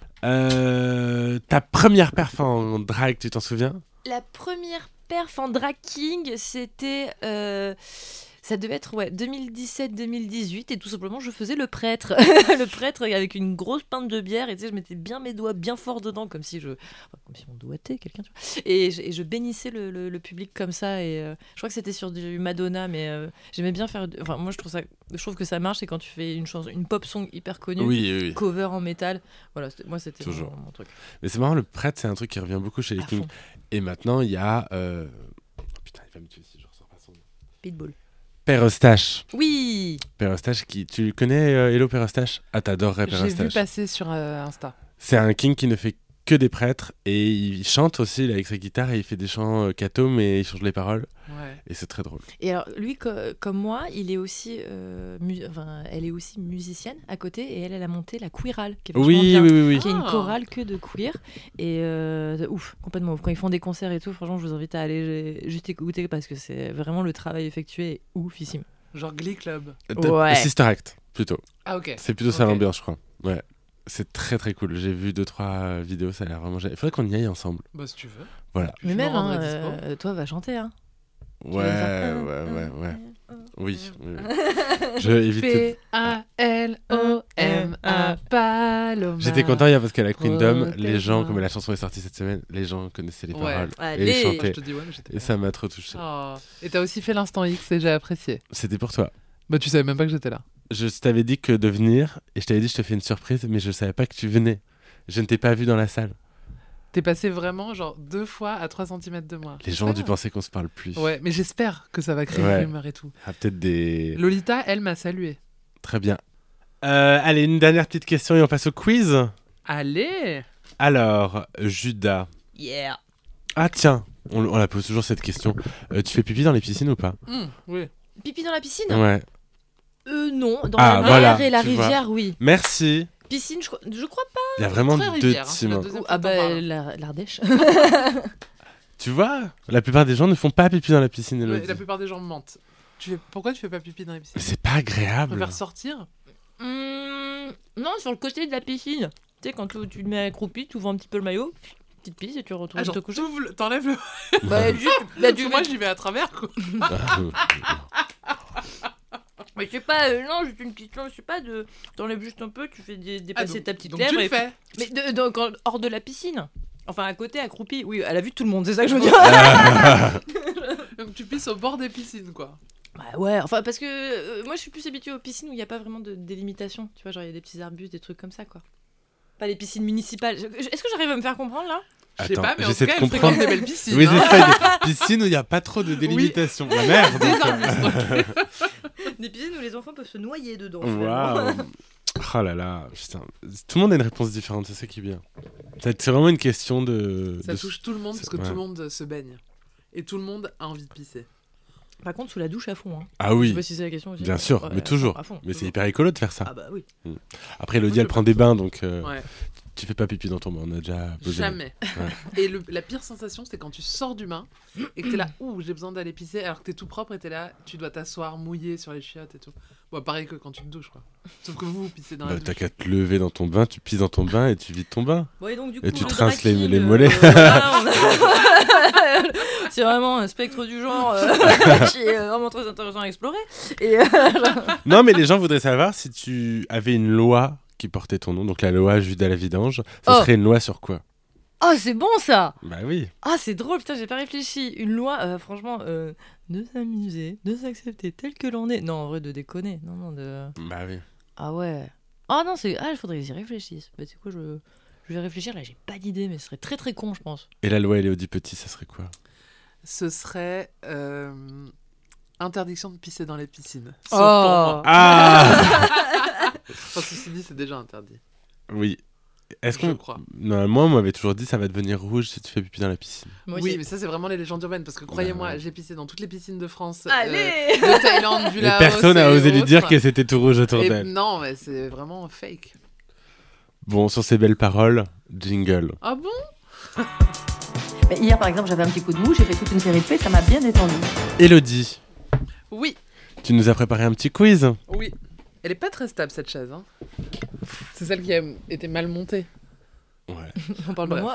Euh, ta première perf en drag, tu t'en souviens? La première perf en drag king, c'était... Euh... Ça devait être ouais, deux mille dix-sept deux mille dix-huit et tout simplement je faisais le prêtre. Le prêtre avec une grosse pinte de bière et tu sais, je mettais bien mes doigts bien fort dedans comme si je enfin, comme si on doigtait quelqu'un, tu vois. Et je, et je bénissais le, le, le public comme ça et euh, je crois que c'était sur du Madonna mais euh, j'aimais bien faire enfin moi je trouve ça je trouve que ça marche et quand tu fais une chanson une pop song hyper connue Oui, oui, oui. cover en métal voilà c'était, moi c'était Toujours. mon, mon truc Mais c'est marrant, le prêtre, c'est un truc qui revient beaucoup chez les à Kings. fond. Et maintenant, il y a... euh, Putain, il va me tuer si je ressors pas son nom. Pitbull. Père Eustache. Oui. Père Eustache, qui... tu connais euh, Hello Père Eustache? Ah, t'adorerais Père J'ai vu Eustache. passer sur euh, Insta. C'est un king qui ne fait que des prêtres et il chante aussi là, avec sa guitare et il fait des chants euh, catho mais il change les paroles Ouais. et c'est très drôle. Et alors, lui, co- comme moi, il est aussi, euh, mu- enfin, elle est aussi musicienne à côté et elle, elle a monté la Queerale, qui est vachement Oui, bien, oui, oui, oui. qui est une Ah. chorale que de queer. Et euh, ouf, complètement ouf. Quand ils font des concerts et tout, franchement, je vous invite à aller euh, juste écouter parce que c'est vraiment le travail effectué est oufissime. Genre Glee Club. Euh, Ouais. Sister Act, plutôt. Ah ok. C'est plutôt ça Ok. l'ambiance, je crois. Ouais. C'est très très cool. J'ai vu deux trois euh, vidéos, ça a l'air vraiment génial. Il faudrait qu'on y aille ensemble. Bah si tu veux. Voilà. Je Mais me même, hein, rendrai dispo. euh, toi, va chanter. Hein. Tu Ouais, vas ouais, faire- ouais, ouais. Ah, Oui. oui. Je évite. P A L O M A Paloma. J'étais content hier parce qu'à la Queendom, Protège-moi. les gens, comme la chanson est sortie cette semaine, les gens connaissaient les Ouais. paroles Allez. et ils Moi, je chantaient. te dis ouais, mais j'étais Et ça m'a trop touché. Oh. Et t'as aussi fait l'instant X et j'ai apprécié. C'était pour toi. Bah tu savais même pas que j'étais là. Je t'avais dit que de venir et je t'avais dit je te fais une surprise, mais je savais pas que tu venais. Je ne t'ai pas vu dans la salle. T'es passé vraiment genre deux fois à trois centimètres de moi. Les C'est gens pas ont dû grave. penser qu'on se parle plus. Ouais, mais j'espère que ça va créer Ouais. une rumeur et tout. Ah, peut-être des. Lolita, elle m'a salué. Très bien. Euh, allez, une dernière petite question et on passe au quiz. Allez. Alors, Judas. Yeah. Ah tiens, on, on la pose toujours cette question. Euh, tu fais pipi dans les piscines ou pas? Hum, oui. Pipi dans la piscine Ouais. Euh, non. Dans Ah, la mer voilà, et la tu vois. rivière, oui. Merci. Piscine, je, crois- je crois pas. Il y a vraiment Très deux rivière, hein, c'est la teams. deuxième fois Ah que t'en bah, parles. la- l'Ardèche. Tu vois, la plupart des gens ne font pas pipi dans la piscine, Ouais, Elodie. la plupart des gens mentent. Tu fais... Pourquoi tu fais pas pipi dans les Mais piscines c'est pas Tu agréable. préfères sortir Hum, non, sur le côté de la piscine. Tu sais, quand tu, tu te mets accroupi, tu ouvres un petit peu le maillot, petite pisse et tu retournes Ah, te genre, coucher. t'ouvres le- t'enlèves le. Bah, juste, bah, tu Moi, j'y vais à travers, quoi. Mais je sais pas, euh, non, juste une petite, non, je sais pas, de, t'enlèves juste un peu, tu fais dé- Ah, dépasser donc- ta petite donc lèvre. tu le et- fais. Mais de, donc, en- hors de la piscine. Enfin, à côté, accroupi. Oui, à la vue de tout le monde, c'est ça que je veux dire. Donc tu pisses au bord des piscines, quoi. Bah ouais, enfin, parce que euh, moi, je suis plus habituée aux piscines où il n'y a pas vraiment de délimitation. Tu vois, genre, il y a des petits arbustes, des trucs comme ça, quoi. Pas les piscines municipales. Je- je- Est-ce que j'arrive à me faire comprendre, là? Je sais Attends, pas, mais en tout j'essaie cas, de elle fréquente comprendre. des belles piscines. Oui, hein. c'est ça, des piscines où il n'y a pas trop de délimitation. La merde. Des donc, arbustes. Des piscines où les enfants peuvent se noyer dedans. euh, Waouh. Oh là là, putain. Tout le monde a une réponse différente, c'est ça qui est bien. C'est c'est vraiment une question de. Ça de- touche tout le monde parce que Ouais. tout le monde se baigne. Et tout le monde a envie de pisser. Par contre, sous la douche à fond. Hein. Ah Je sais oui, pas si c'est la question aussi. bien sûr, Ouais, mais à toujours. fond, à fond, Mais c'est toujours. hyper écolo de faire ça. Ah bah oui. Après, Elodie, Moi, elle je prend peux des bains, donc euh, Ouais. tu fais pas pipi dans ton bain, on a déjà posé. Jamais. Et le- la pire sensation, c'est quand tu sors du bain et que t'es là, ouh, j'ai besoin d'aller pisser, alors que t'es tout propre et t'es là, tu dois t'asseoir mouillé sur les chiottes et tout. Bon, pareil que quand tu te douches, quoi. Sauf que vous, vous pissez dans Bah, la t'as douche. qu'à te lever dans ton bain, tu pisses dans ton bain et tu vides ton bain. Bon, et donc, du coup, Et tu le te rinces les- drag les king, mollets. euh, voilà, on a- c'est vraiment un spectre du genre euh, qui est euh, vraiment très intéressant à explorer. Et, euh, Non, mais les gens voudraient savoir si tu avais une loi qui portait ton nom, donc la loi Judas la Vidange, ça Oh. serait une loi sur quoi? Oh, c'est bon ça! Bah oui. Ah, c'est drôle, putain, j'ai pas réfléchi. Une loi, euh, franchement, euh, de s'amuser, de s'accepter tel que l'on est. Non, en vrai, de déconner. Non, non, de. Bah oui. Ah ouais. Ah non, c'est. Ah, il faudrait que j'y réfléchisse. Bah, c'est quoi, je... je vais réfléchir. Là, j'ai pas d'idée, mais ce serait très très con, je pense. Et la loi Elodie Petit, ça serait quoi? Ce serait euh, interdiction de pisser dans les piscines. Sauf Oh. pour moi. Ah Enfin, ceci dit, c'est déjà interdit. Oui. Est-ce Je qu'on... crois. Non, moi, on m'avait toujours dit ça va devenir rouge si tu fais pipi dans la piscine. Moi Oui, aussi. mais ça, c'est vraiment les légendes urbaines. Parce que croyez-moi, ouais. j'ai pissé dans toutes les piscines de France. Allez euh, De Thaïlande, du Et Laos. personne n'a et osé lui autres. dire que c'était tout rouge autour Et d'elle. non, mais c'est vraiment fake. Bon, sur ces belles paroles, jingle. Ah bon? Mais hier, par exemple, j'avais un petit coup de mou, j'ai fait toute une série de faits, ça m'a bien détendu. Elodie, Oui, tu nous as préparé un petit quiz. oui. Elle est pas très stable, cette chaise. Hein. C'est celle qui a été mal montée. Ouais. On parle de Bref. moi.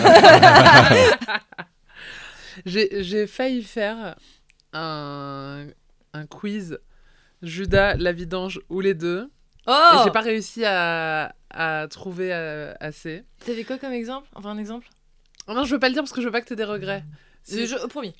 J'ai j'ai failli faire un, un quiz Judas, la vidange ou les deux. Oh Et j'ai pas réussi à, à trouver euh, assez. T'avais quoi comme exemple? Enfin, un exemple? Oh non, je veux pas le dire parce que je veux pas que t'aies des regrets. Si- Le jeu, oh, promis.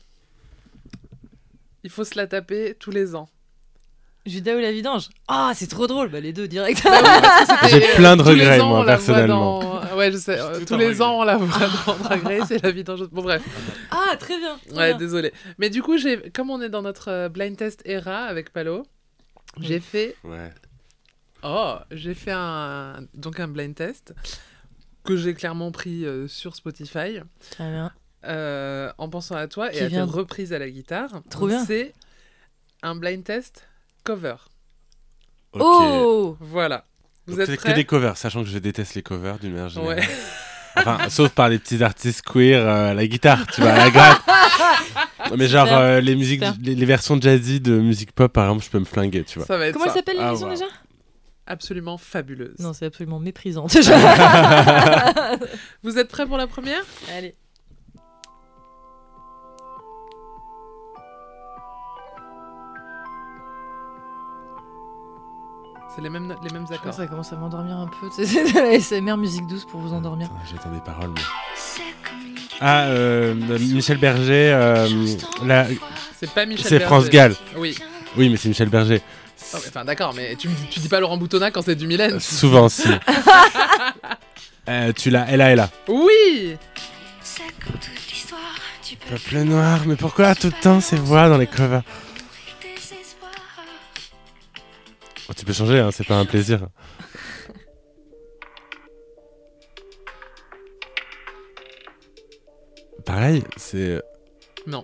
Il faut se la taper tous les ans. Judas ou la vidange? Ah, c'est trop drôle. Bah, les deux, direct. Bah oui, parce que c'était- J'ai plein de tous les regrets, ans, moi, on la voit personnellement. dans- Ouais, je sais. euh, tout tous un les regret. ans, on la voit dans Drag Race et la vidange. Bon, bref. Ah, très bien. très Ouais, bien. désolé. Mais du coup, j'ai, comme on est dans notre euh, blind test era avec Palo, j'ai fait, Ouais. oh, j'ai fait un donc un blind test que j'ai clairement pris euh, sur Spotify Très bien. euh, en pensant à toi Qui et à tes vient de- reprises à la guitare. Trop Donc, bien. C'est un blind test cover. Ok. Oh Voilà. Vous Donc, êtes c'est que prêts? des covers, sachant que je déteste les covers d'une manière générale. Ouais. Enfin, sauf par les petits artistes queer euh, à la guitare, tu vois, à la gratte. Mais genre Super. euh, les musiques, Super. les, les versions jazzy de musique pop, par exemple, je peux me flinguer, tu vois. Ça va être Comment elle ça. s'appelle Ah, l'émission wow. déjà? Absolument fabuleuse. Non, c'est absolument méprisant. Vous êtes prêts pour la première? Allez. C'est les mêmes, no- les mêmes Je crois que accords. ça commence à m'endormir un peu. C'est c'est de la S M R musique douce pour vous endormir. Attends, j'attends des paroles, mais... Ah, euh, Michel Berger, euh, la- C'est pas Michel c'est Berger. France Gall. Oui. Oui, mais c'est Michel Berger. Oh, mais Enfin, d'accord, mais tu, me dis- tu dis pas Laurent Boutonnat quand c'est du Mylène. Souvent, si. Euh, tu l'as, elle a, elle a. Oui. Peuple noir, mais pourquoi tout le temps ces voix dans les covers? Oh, tu peux changer, hein, c'est pas un plaisir. Pareil, c'est... Non.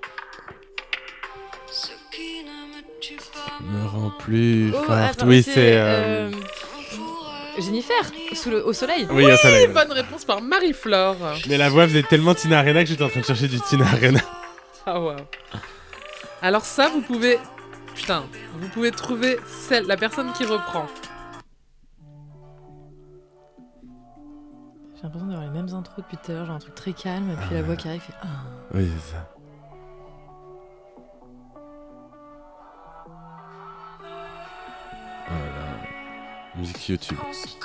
Me rend plus Oh, forte. attends, Oui, c'est, c'est... euh, euh, Jennifer, sous le, au soleil. Oui, au soleil. Bonne réponse par Marie-Flore. Mais la voix faisait tellement Tina Arena que j'étais en train de chercher du Tina Arena. Ah waouh. Alors ça, vous pouvez... Putain, vous pouvez trouver celle, la personne qui reprend. J'ai l'impression d'avoir les mêmes intros depuis tout à l'heure, genre un truc très calme, et puis la voix qui arrive fait. Ah. Oui, c'est ça. Oh là là. Musique YouTube.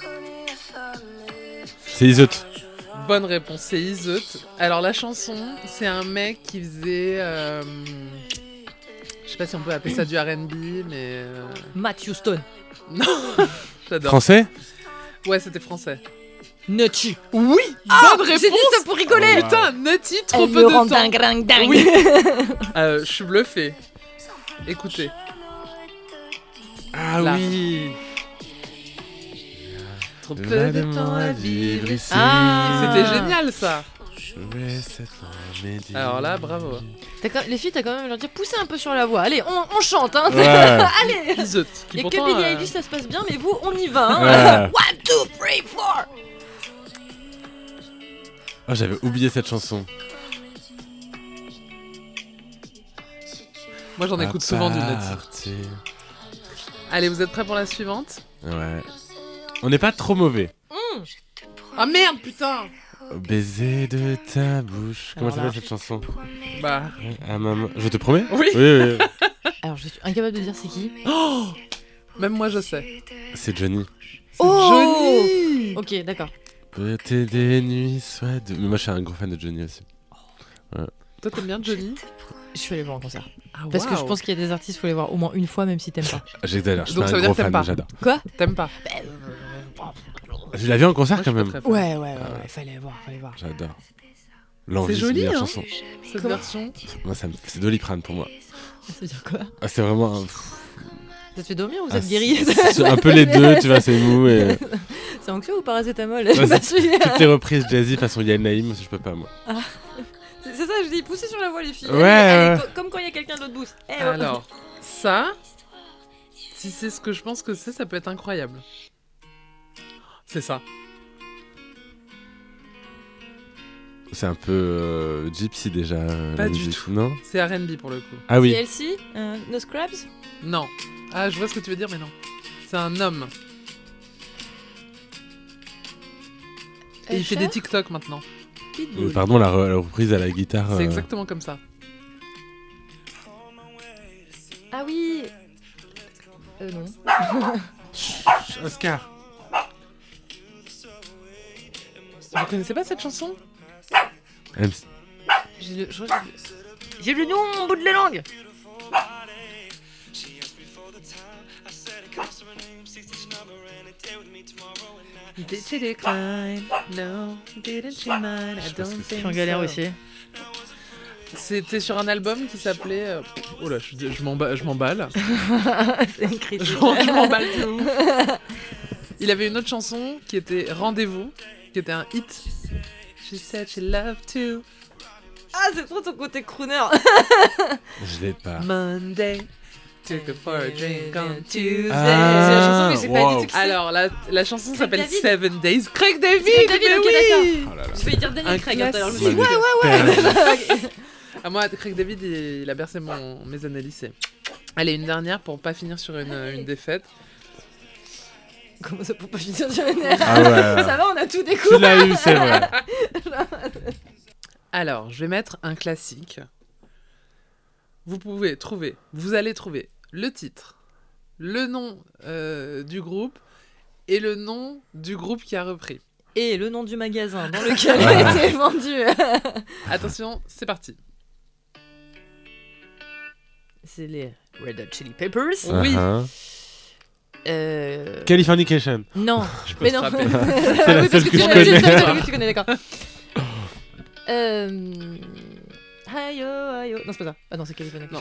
C'est Iseut. Bonne réponse, c'est Iseut. Alors la chanson, c'est un mec qui faisait... euh, Je sais pas si on peut appeler ça du R and B, mais... euh, Matthew Stone. Non, j'adore. Français? Ouais, c'était français. Nutty. Oui, Ah, bonne j'ai réponse. dit ça pour rigoler. Oh, wow. Putain, Nutty, trop Elle peu me de rend temps. dingue, dingue, dingue. Oui. Euh, je suis bluffée. Écoutez. Ah Là. oui. Trop peu Peu de temps à vivre ici. Ah. C'était génial ça. Jouer cette comédie. Alors là, bravo. T'as quand- Les filles, t'as quand même leur dire pousser un peu sur la voix. Allez, on, on chante, hein. Ouais. Allez. Iseut. Qui Et que pourtant, Billie euh, Eilish, ça se passe bien, mais vous, on y va. Hein. Ouais. One, two, three, four. Oh, j'avais oublié cette chanson. Moi j'en écoute souvent du Nutty. Partir. Allez, vous êtes prêts pour la suivante? Ouais. On n'est pas trop mauvais. Ah merde, putain. Au baiser de ta bouche. Comment Alors là. s'appelle cette chanson? Bah, Ah maman. Je te promets? oui. Oui, oui. Alors, je suis incapable de dire c'est qui. Même moi je sais. C'est Johnny. C'est Oh. Johnny. Ok, d'accord. Peut-être des nuits soit de... Mais moi, je suis un gros fan de Johnny aussi. Toi t'aimes bien Johnny? Je suis allée voir en concert. Ah, Parce que je waouh. pense qu'il y a des artistes, faut les voir au moins une fois, même si t'aimes pas. J'exagère, je suis Donc pas ça un veut dire gros que t'aimes fan, pas. mais j'adore. Quoi? T'aimes pas? Je l'avais en concert Moi, quand je même. préfère. Ouais, ouais, ouais, Ah ouais. ouais, fallait voir, fallait voir. J'adore. L'envie, C'est joli, la hein. chanson. Cette Comment version. Moi, ça me... c'est Doliprane pour moi. Ça veut dire quoi? Ah, c'est vraiment un... Ça te fait dormir ou vous Ah, êtes guéri? c'est- c'est un peu les deux, tu vois, c'est mou et C'est anxieux ou paracétamol? Ouais, J'ai pas suivi. toutes les reprises jazzy façon Yael Naïm, je peux pas moi. C'est c'est ça, je dis, poussez sur la voix les filles. Ouais, Allez, ouais. co- comme quand il y a quelqu'un de l'autre boost. Eh, oh. Alors, ça, si c'est ce que je pense que c'est, ça peut être incroyable. C'est ça. C'est un peu euh, gypsy déjà. euh, Pas la du musique, tout. non? C'est R and B pour le coup. Ah oui. T L C, euh, No Scrubs. Non. Ah, je vois ce que tu veux dire, mais non. C'est un homme. Et il fait Usher, des TikTok maintenant. Pitbull. Euh, Pardon, la, re- la reprise à la guitare. C'est euh, exactement comme ça. Ah oui. Euh, non. Chut, Oscar. Vous connaissez pas cette chanson? M- J'ai le, je crois que j'ai- j'ai le nom au bout de la langue. Did she decline? No, didn't she mind? I don't Je think suis en galère so. aussi. C'était sur un album qui s'appelait... euh, Oh là, je, je m'emballe. Je m'emballe. C'est une critique. Je je m'emballe de ouf. Il avait une autre chanson qui était Rendez-vous, qui était un hit. She said she loved to Ah, c'est trop ton côté crooner. Je l'ai pas. Monday. Took her for a drink on Tuesday. Ah, C'est la chanson, mais j'ai pas wow. du tout qui c'est. Alors, la, la chanson Craig s'appelle David. Seven Days. Craig David, Craig David, mais ok, oui. Oh là là. Je vais dire Daniel Un Craig. hein, tout à l'heure, je me classique. suis dit, Ouais, ouais, Ah, moi, Craig David, il, il a bercé mon, mes années lycée. Allez, une dernière pour pas finir sur une, une défaite. Comment ça pour pas finir sur une erreur? Ah ouais. Ça va, on a tout Tu découvert. l'as eu, c'est vrai. Alors, je vais mettre un classique. Vous pouvez trouver, vous allez trouver le titre, le nom euh, du groupe et le nom du groupe qui a repris. Et le nom du magasin dans lequel a été vendu. Attention, c'est parti. C'est les Red Hot Chili Peppers. Oui. Uh-huh. Euh... Californication. Non. Je peux Mais te non. frapper. C'est la Oui, seule parce que tu je connais, connais. c'est la seule que tu connais, d'accord. Euh... Ayo, ayo. Non, c'est pas ça. Ah non, c'est California. Non.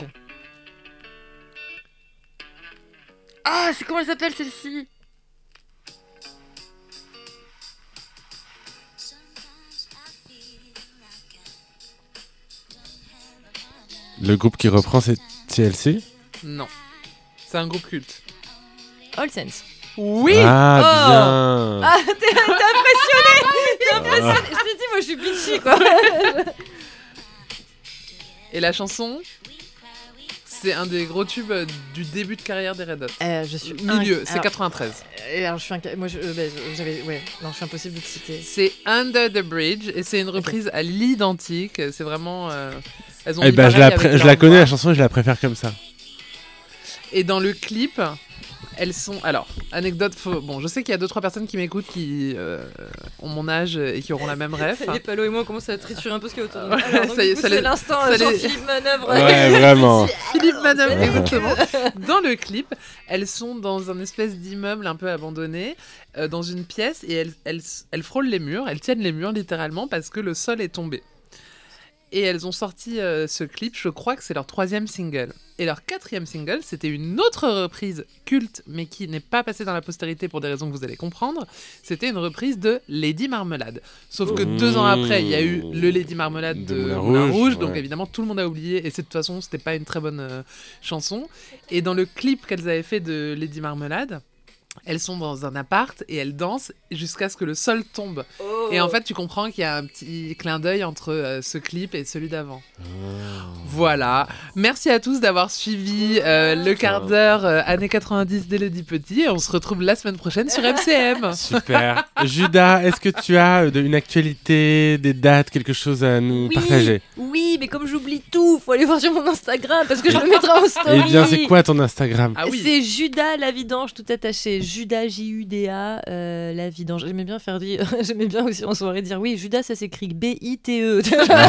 Ah, c'est comment elle s'appelle celle-ci? Le groupe qui reprend, c'est T L C. Non. C'est un groupe culte. All Sense. Oui. Ah, Oh. bien. Ah, t'es t'es impressionné. T'es impressionné. Je t'ai dit, moi, je suis bitchy, quoi. Et la chanson, c'est un des gros tubes euh, du début de carrière des Red Hot. Euh, je suis Milieu, inc- c'est alors, quatre-vingt-treize. euh, alors, je suis inca- moi, je, euh, bah, j'avais, ouais, non, je suis impossible de te citer. C'est Under the Bridge et c'est une reprise à l'identique. C'est vraiment. euh, elles ont Eh mis ben, je pareil la, pré- avec je la leur connais voix. la chanson et je la préfère comme ça. Et dans le clip, elles sont. Alors, anecdote. Faut... Bon, je sais qu'il y a deux trois personnes qui m'écoutent qui euh, ont mon âge et qui auront la même ref. Ça y est, Palo et moi, on commence à triturer un peu ce qu'il y a autour de nous. Ouais, Alors, donc, ça y est, du coup, ça c'est les- l'instant ça euh, les- Jean-Philippe Manœuvre. Ouais, vraiment. Philippe Manœuvre, Ouais. exactement. Dans le clip, elles sont dans un espèce d'immeuble un peu abandonné, euh, dans une pièce, et elles, elles, elles frôlent les murs, elles tiennent les murs littéralement parce que le sol est tombé. Et elles ont sorti euh, ce clip, je crois que c'est leur troisième single. Et leur quatrième single, c'était une autre reprise culte, mais qui n'est pas passée dans la postérité pour des raisons que vous allez comprendre. C'était une reprise de Lady Marmelade. Sauf que deux ans après, il y a eu le Lady Marmelade De de, Moulin Moulin Rouge, Rouge, donc ouais. évidemment tout le monde a oublié, et c'est- de toute façon, c'était pas une très bonne euh, chanson. Et dans le clip qu'elles avaient fait de Lady Marmelade, elles sont dans un appart et elles dansent jusqu'à ce que le sol tombe. Oh. Et en fait, tu comprends qu'il y a un petit clin d'œil entre euh, ce clip et celui d'avant. Oh. Voilà. Merci à tous d'avoir suivi euh, le quart d'heure euh, années quatre-vingt-dix d'Élodie Petit. Et on se retrouve la semaine prochaine sur M C M. Super. Judas, est-ce que tu as euh, de- une actualité, des dates, quelque chose à nous Oui. partager? Oui, mais comme j'oublie tout, faut aller voir sur mon Instagram parce que je le mettrai en story. Eh bien, c'est quoi ton Instagram? Ah oui. C'est Judas la vidange tout attaché. Judas J U D A euh, la vidange. J'aimais bien faire dire, j'aimais bien aussi en soirée dire oui, Judas ça s'écrit B I T E.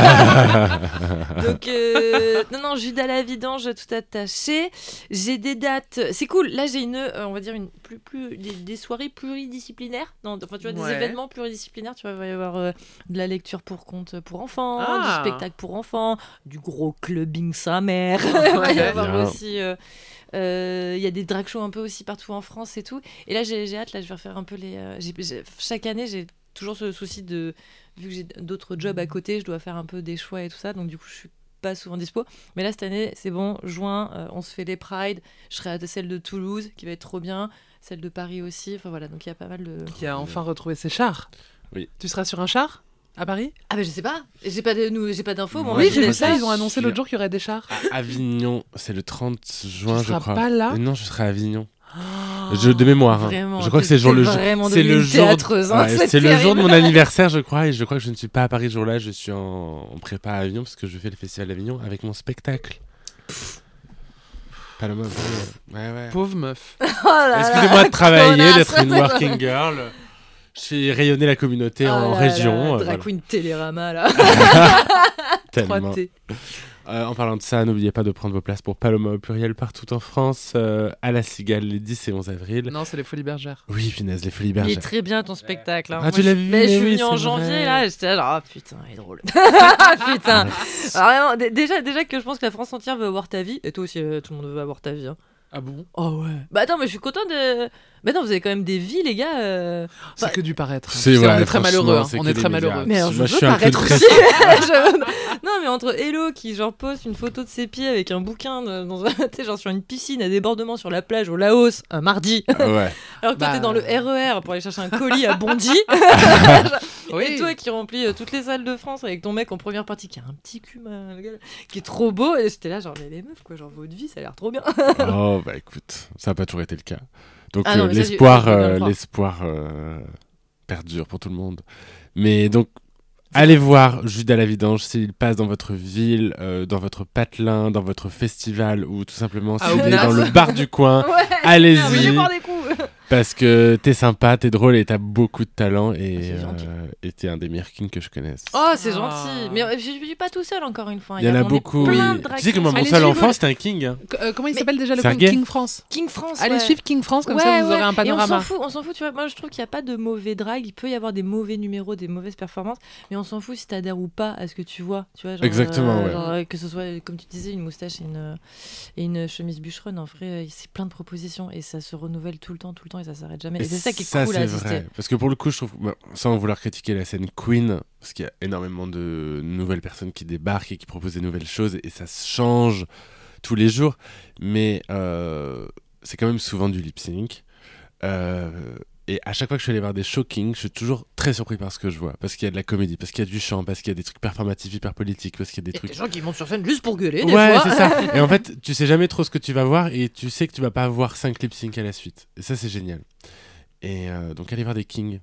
Donc euh, non non, Judas la vidange tout attaché. J'ai des dates. C'est cool. Là j'ai une, euh, on va dire une plus plus des, des soirées pluridisciplinaires. Non, enfin tu vois des Ouais. événements pluridisciplinaires. Tu vois, il va y avoir euh, de la lecture pour compte pour enfants, Ah. du spectacle pour enfants, du gros clubbing sa mère. Il va y Ouais. avoir Bien. aussi. euh, euh, Il y a des drag shows un peu aussi partout en France et tout. Et là, j'ai j'ai hâte. Là, je vais refaire un peu les. euh, j'ai- j'ai- chaque année, j'ai toujours ce souci de. Vu que j'ai d'autres jobs à côté, je dois faire un peu des choix et tout ça. Donc, du coup, je suis pas souvent dispo. Mais là, cette année, c'est bon. Juin, euh, on se fait les Pride. Je serai à celle de Toulouse, qui va être trop bien. Celle de Paris aussi. Enfin, voilà. Donc, il y a pas mal de. Qui a enfin retrouvé ses chars. Oui. Tu seras sur un char à Paris? Ah, mais je sais pas. J'ai pas de- nous- j'ai pas d'infos. moi, Ouais, Oui, je j'ai je vu laisse crois ça. que Ils ont annoncé je- l'autre jour qu'il y aurait des chars. À Avignon, c'est le trente juin, Tu je seras crois. pas là Euh, Non, je serai à Avignon. Oh. Je, de mémoire. hein. Vraiment, je crois que t'es- c'est le jour t'es le jour. vraiment C'est devenue le une jour. théâtreuse, hein, Ouais, c'est c'est le jour de terrible. mon anniversaire, je crois, et je crois que je ne suis pas à Paris ce jour-là. Je suis en, en prépa à Avignon parce que je fais le festival d'Avignon avec mon spectacle. Paloma, ouais, ouais. ouais. Pauvre meuf. Oh là là, Excusez-moi de travailler, connasse. d'être une working girl. Je fais rayonner la communauté Oh en là région. là, euh, Drag voilà. Queen Télérama, là. Tellement. trois T. Euh, en parlant de ça, n'oubliez pas de prendre vos places pour Paloma au pluriel partout en France, euh, à la Cigale les dix et onze avril. Non, c'est les Folies Bergères. Oui, punaise, les Folies Il Bergères. est très bien ton spectacle. hein. Ah, Moi, tu je- l'as vu, mais Je mais suis oui, venue en c'est janvier, vrai. là, et j'étais là, genre, ah putain, il est drôle. Ah, putain. Alors, vraiment, d- déjà, déjà que je pense que la France entière veut avoir ta vie, et toi aussi, euh, tout le monde veut avoir ta vie. hein. Ah bon? Oh ouais. Bah attends, mais je suis content de. Bah non, vous avez quand même des vies, les gars. euh. C'est Bah, que du paraître. C'est Tu sais, vrai, on est très franchement, malheureux. hein. c'est On que est des très médias. malheureux. Mais alors, je Moi, je veux suis un paraître peu aussi. triste. Je- Non, mais entre Hello qui genre poste une photo de ses pieds avec un bouquin de- dans un, tu sais, genre sur une piscine à débordement sur la plage au Laos un mardi, Ouais. alors que toi Bah. t'es dans le R E R pour aller chercher un colis à Bondy, Oui. et toi qui remplis euh, toutes les salles de France avec ton mec en première partie qui a un petit cul, ma- le gars, qui est trop beau, et j'étais là genre mais les meufs quoi, genre votre vie ça a l'air trop bien. Oh, bah écoute, ça n'a pas toujours été le cas. Donc Ah non, euh, mais ça, j'ai- l'espoir, je peux bien le euh, croire. l'espoir euh, perdure pour tout le monde. Mais donc, allez voir Judas la vidange s'il passe dans votre ville, euh, dans votre patelin, dans votre festival ou tout simplement Ah, s'il au est Glas. dans le bar du coin. Ouais, Allez-y. venez boire des coups. Parce que t'es sympa, t'es drôle et t'as beaucoup de talent et Ah, c'est gentil. euh, et t'es un des meilleurs kings que je connaisse. Oh c'est Ah. gentil, mais euh, je je suis pas tout seul encore une fois. Il y en a on est beaucoup. plein oui. de drag Tu sais que moi, queens. mon Allez, seul suivez- enfant, c'était un king. hein. C- euh, comment il Mais- s'appelle déjà le Sergei compte King France? King France. Allez ouais. suivre King France, comme Ouais, ça vous ouais. aurez un Et on s'en panorama. fout, on s'en fout, tu vois. Moi, je trouve qu'il n'y a pas de mauvais drag. Il peut y avoir des mauvais numéros, des mauvaises performances, mais on s'en fout si t'adhères ou pas à ce que tu vois. Tu vois genre, Exactement, euh, ouais. genre, euh, que ce soit, comme tu disais, une moustache et une, euh, et une chemise bûcheronne. En vrai, euh, c'est plein de propositions et ça se renouvelle tout le temps, tout le temps et ça s'arrête jamais. Et, c'est ça qui est ça, cool à c'est assister. vrai. Parce que pour le coup, je trouve, bah, sans vouloir critiquer la scène Queen, parce qu'il y a énormément de nouvelles personnes qui débarquent et qui proposent des nouvelles choses, et ça se change tous les jours, mais euh, c'est quand même souvent du lip sync. Euh, et à chaque fois que je suis allé voir des shocking, je suis toujours très surpris par ce que je vois, parce qu'il y a de la comédie, parce qu'il y a du chant, parce qu'il y a des trucs performatifs hyper politiques, parce qu'il y a des Il y a trucs. des gens qui montent sur scène juste pour gueuler, des Ouais, fois. c'est ça. Et en fait, tu sais jamais trop ce que tu vas voir et tu sais que tu vas pas avoir cinq lip sync à la suite. Et ça, c'est génial. Et euh, donc, allez voir des kings,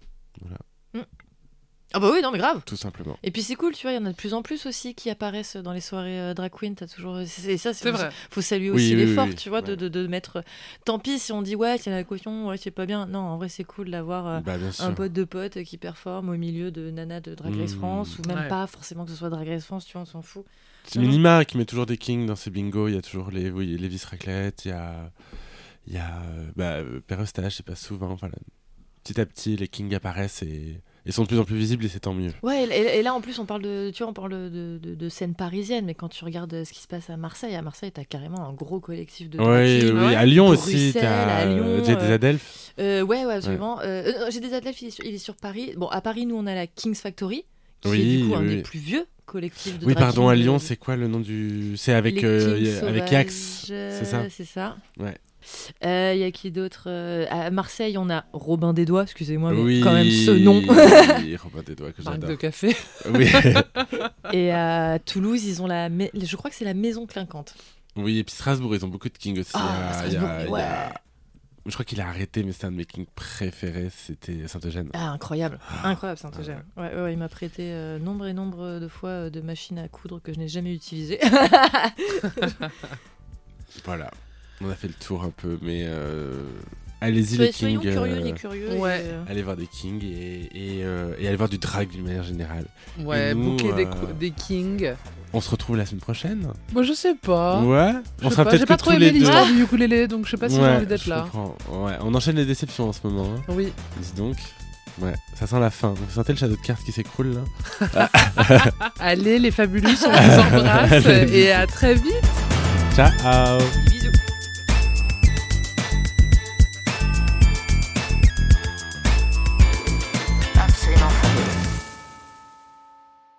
Ah bah oui, non mais grave. tout simplement. Et puis c'est cool, tu vois, il y en a de plus en plus aussi qui apparaissent dans les soirées euh, drag queen. T'as toujours, c'est ça, C'est vrai. Faut saluer Oui, aussi oui, l'effort, oui, tu vois, de, ouais. de, de mettre. Tant pis si on dit ouais, c'est la caution, ouais, c'est pas bien. Non, en vrai, c'est cool d'avoir euh, Bah, bien sûr. un pote de pote qui performe au milieu de nana de Drag Race Mmh. France, ou même Ouais. pas forcément que ce soit Drag Race France, tu vois, on s'en fout. C'est Minima qui met toujours des kings dans ses bingos. Il y a toujours les, oui, les vis raclette, il y a, il y a euh, bah, euh, Père Eustache, c'est pas souvent. Voilà. Petit à petit, les kings apparaissent et, et sont de plus en plus visibles et c'est tant mieux. Ouais, et, et là en plus on parle de, tu vois, on parle de, de, de scène parisienne, mais quand tu regardes ce qui se passe à Marseille, à Marseille, t'as carrément un gros collectif de drag Oui, queens. oui, ouais. à Lyon aussi, Bruxelles, t'as à Lyon, euh, Jay des euh, Adelphes. Euh, ouais, ouais, absolument. Euh, euh, j'ai des athlètes, il est, sur, il est sur Paris. Bon, à Paris, nous, on a la King's Factory, qui est Oui, du coup un oui. des plus vieux collectifs de Oui, drag pardon, à queens Lyon, de- c'est quoi le nom du. C'est avec, les euh, Kings y a- avec Sauvages, Yax, euh, c'est ça C'est ça. Ouais. Euh, Il y a qui d'autre euh, À Marseille, on a Robin des Doigts, excusez-moi, mais Oui, quand même ce nom. Oui, Robin des Doigts que Marque de j'adore. café. Oui. Et à Toulouse, ils ont la. mai- Je crois que c'est la Maison Clinquante. Oui, et puis Strasbourg, ils ont beaucoup de kings aussi. Ah, Il y a- il y a- Strasbourg, il y a- ouais. Je crois qu'il a arrêté, mais c'est un de mes kings préférés, c'était Saint-Eugène. Ah, incroyable, incroyable Saint-Eugène. Ouais, ouais, ouais, il m'a prêté euh, nombre et nombre de fois euh, de machines à coudre que je n'ai jamais utilisées. Voilà, on a fait le tour un peu, mais euh, allez-y Soyez- les kings. Soyons curieux, euh, des curieux. Ouais. et, euh, Allez voir des kings et, et, euh, et allez voir du drag d'une manière générale. Ouais, Et nous, bouquet des, euh, cou- des kings. On se retrouve la semaine prochaine. Bon, je sais pas. Ouais. Je On sais sera pas, peut-être J'ai que pas tous trop les aimé deux. l'histoire du ukulélé, donc je sais pas si j'ai Ouais, envie d'être je là. comprends. Ouais, on enchaîne les déceptions en ce moment. Hein. Oui. Dis donc. Ouais, ça sent la fin. Vous sentez le château de cartes qui s'écroule là? Allez, les fabuleux, on vous embrasse Allez. et à très vite. Ciao.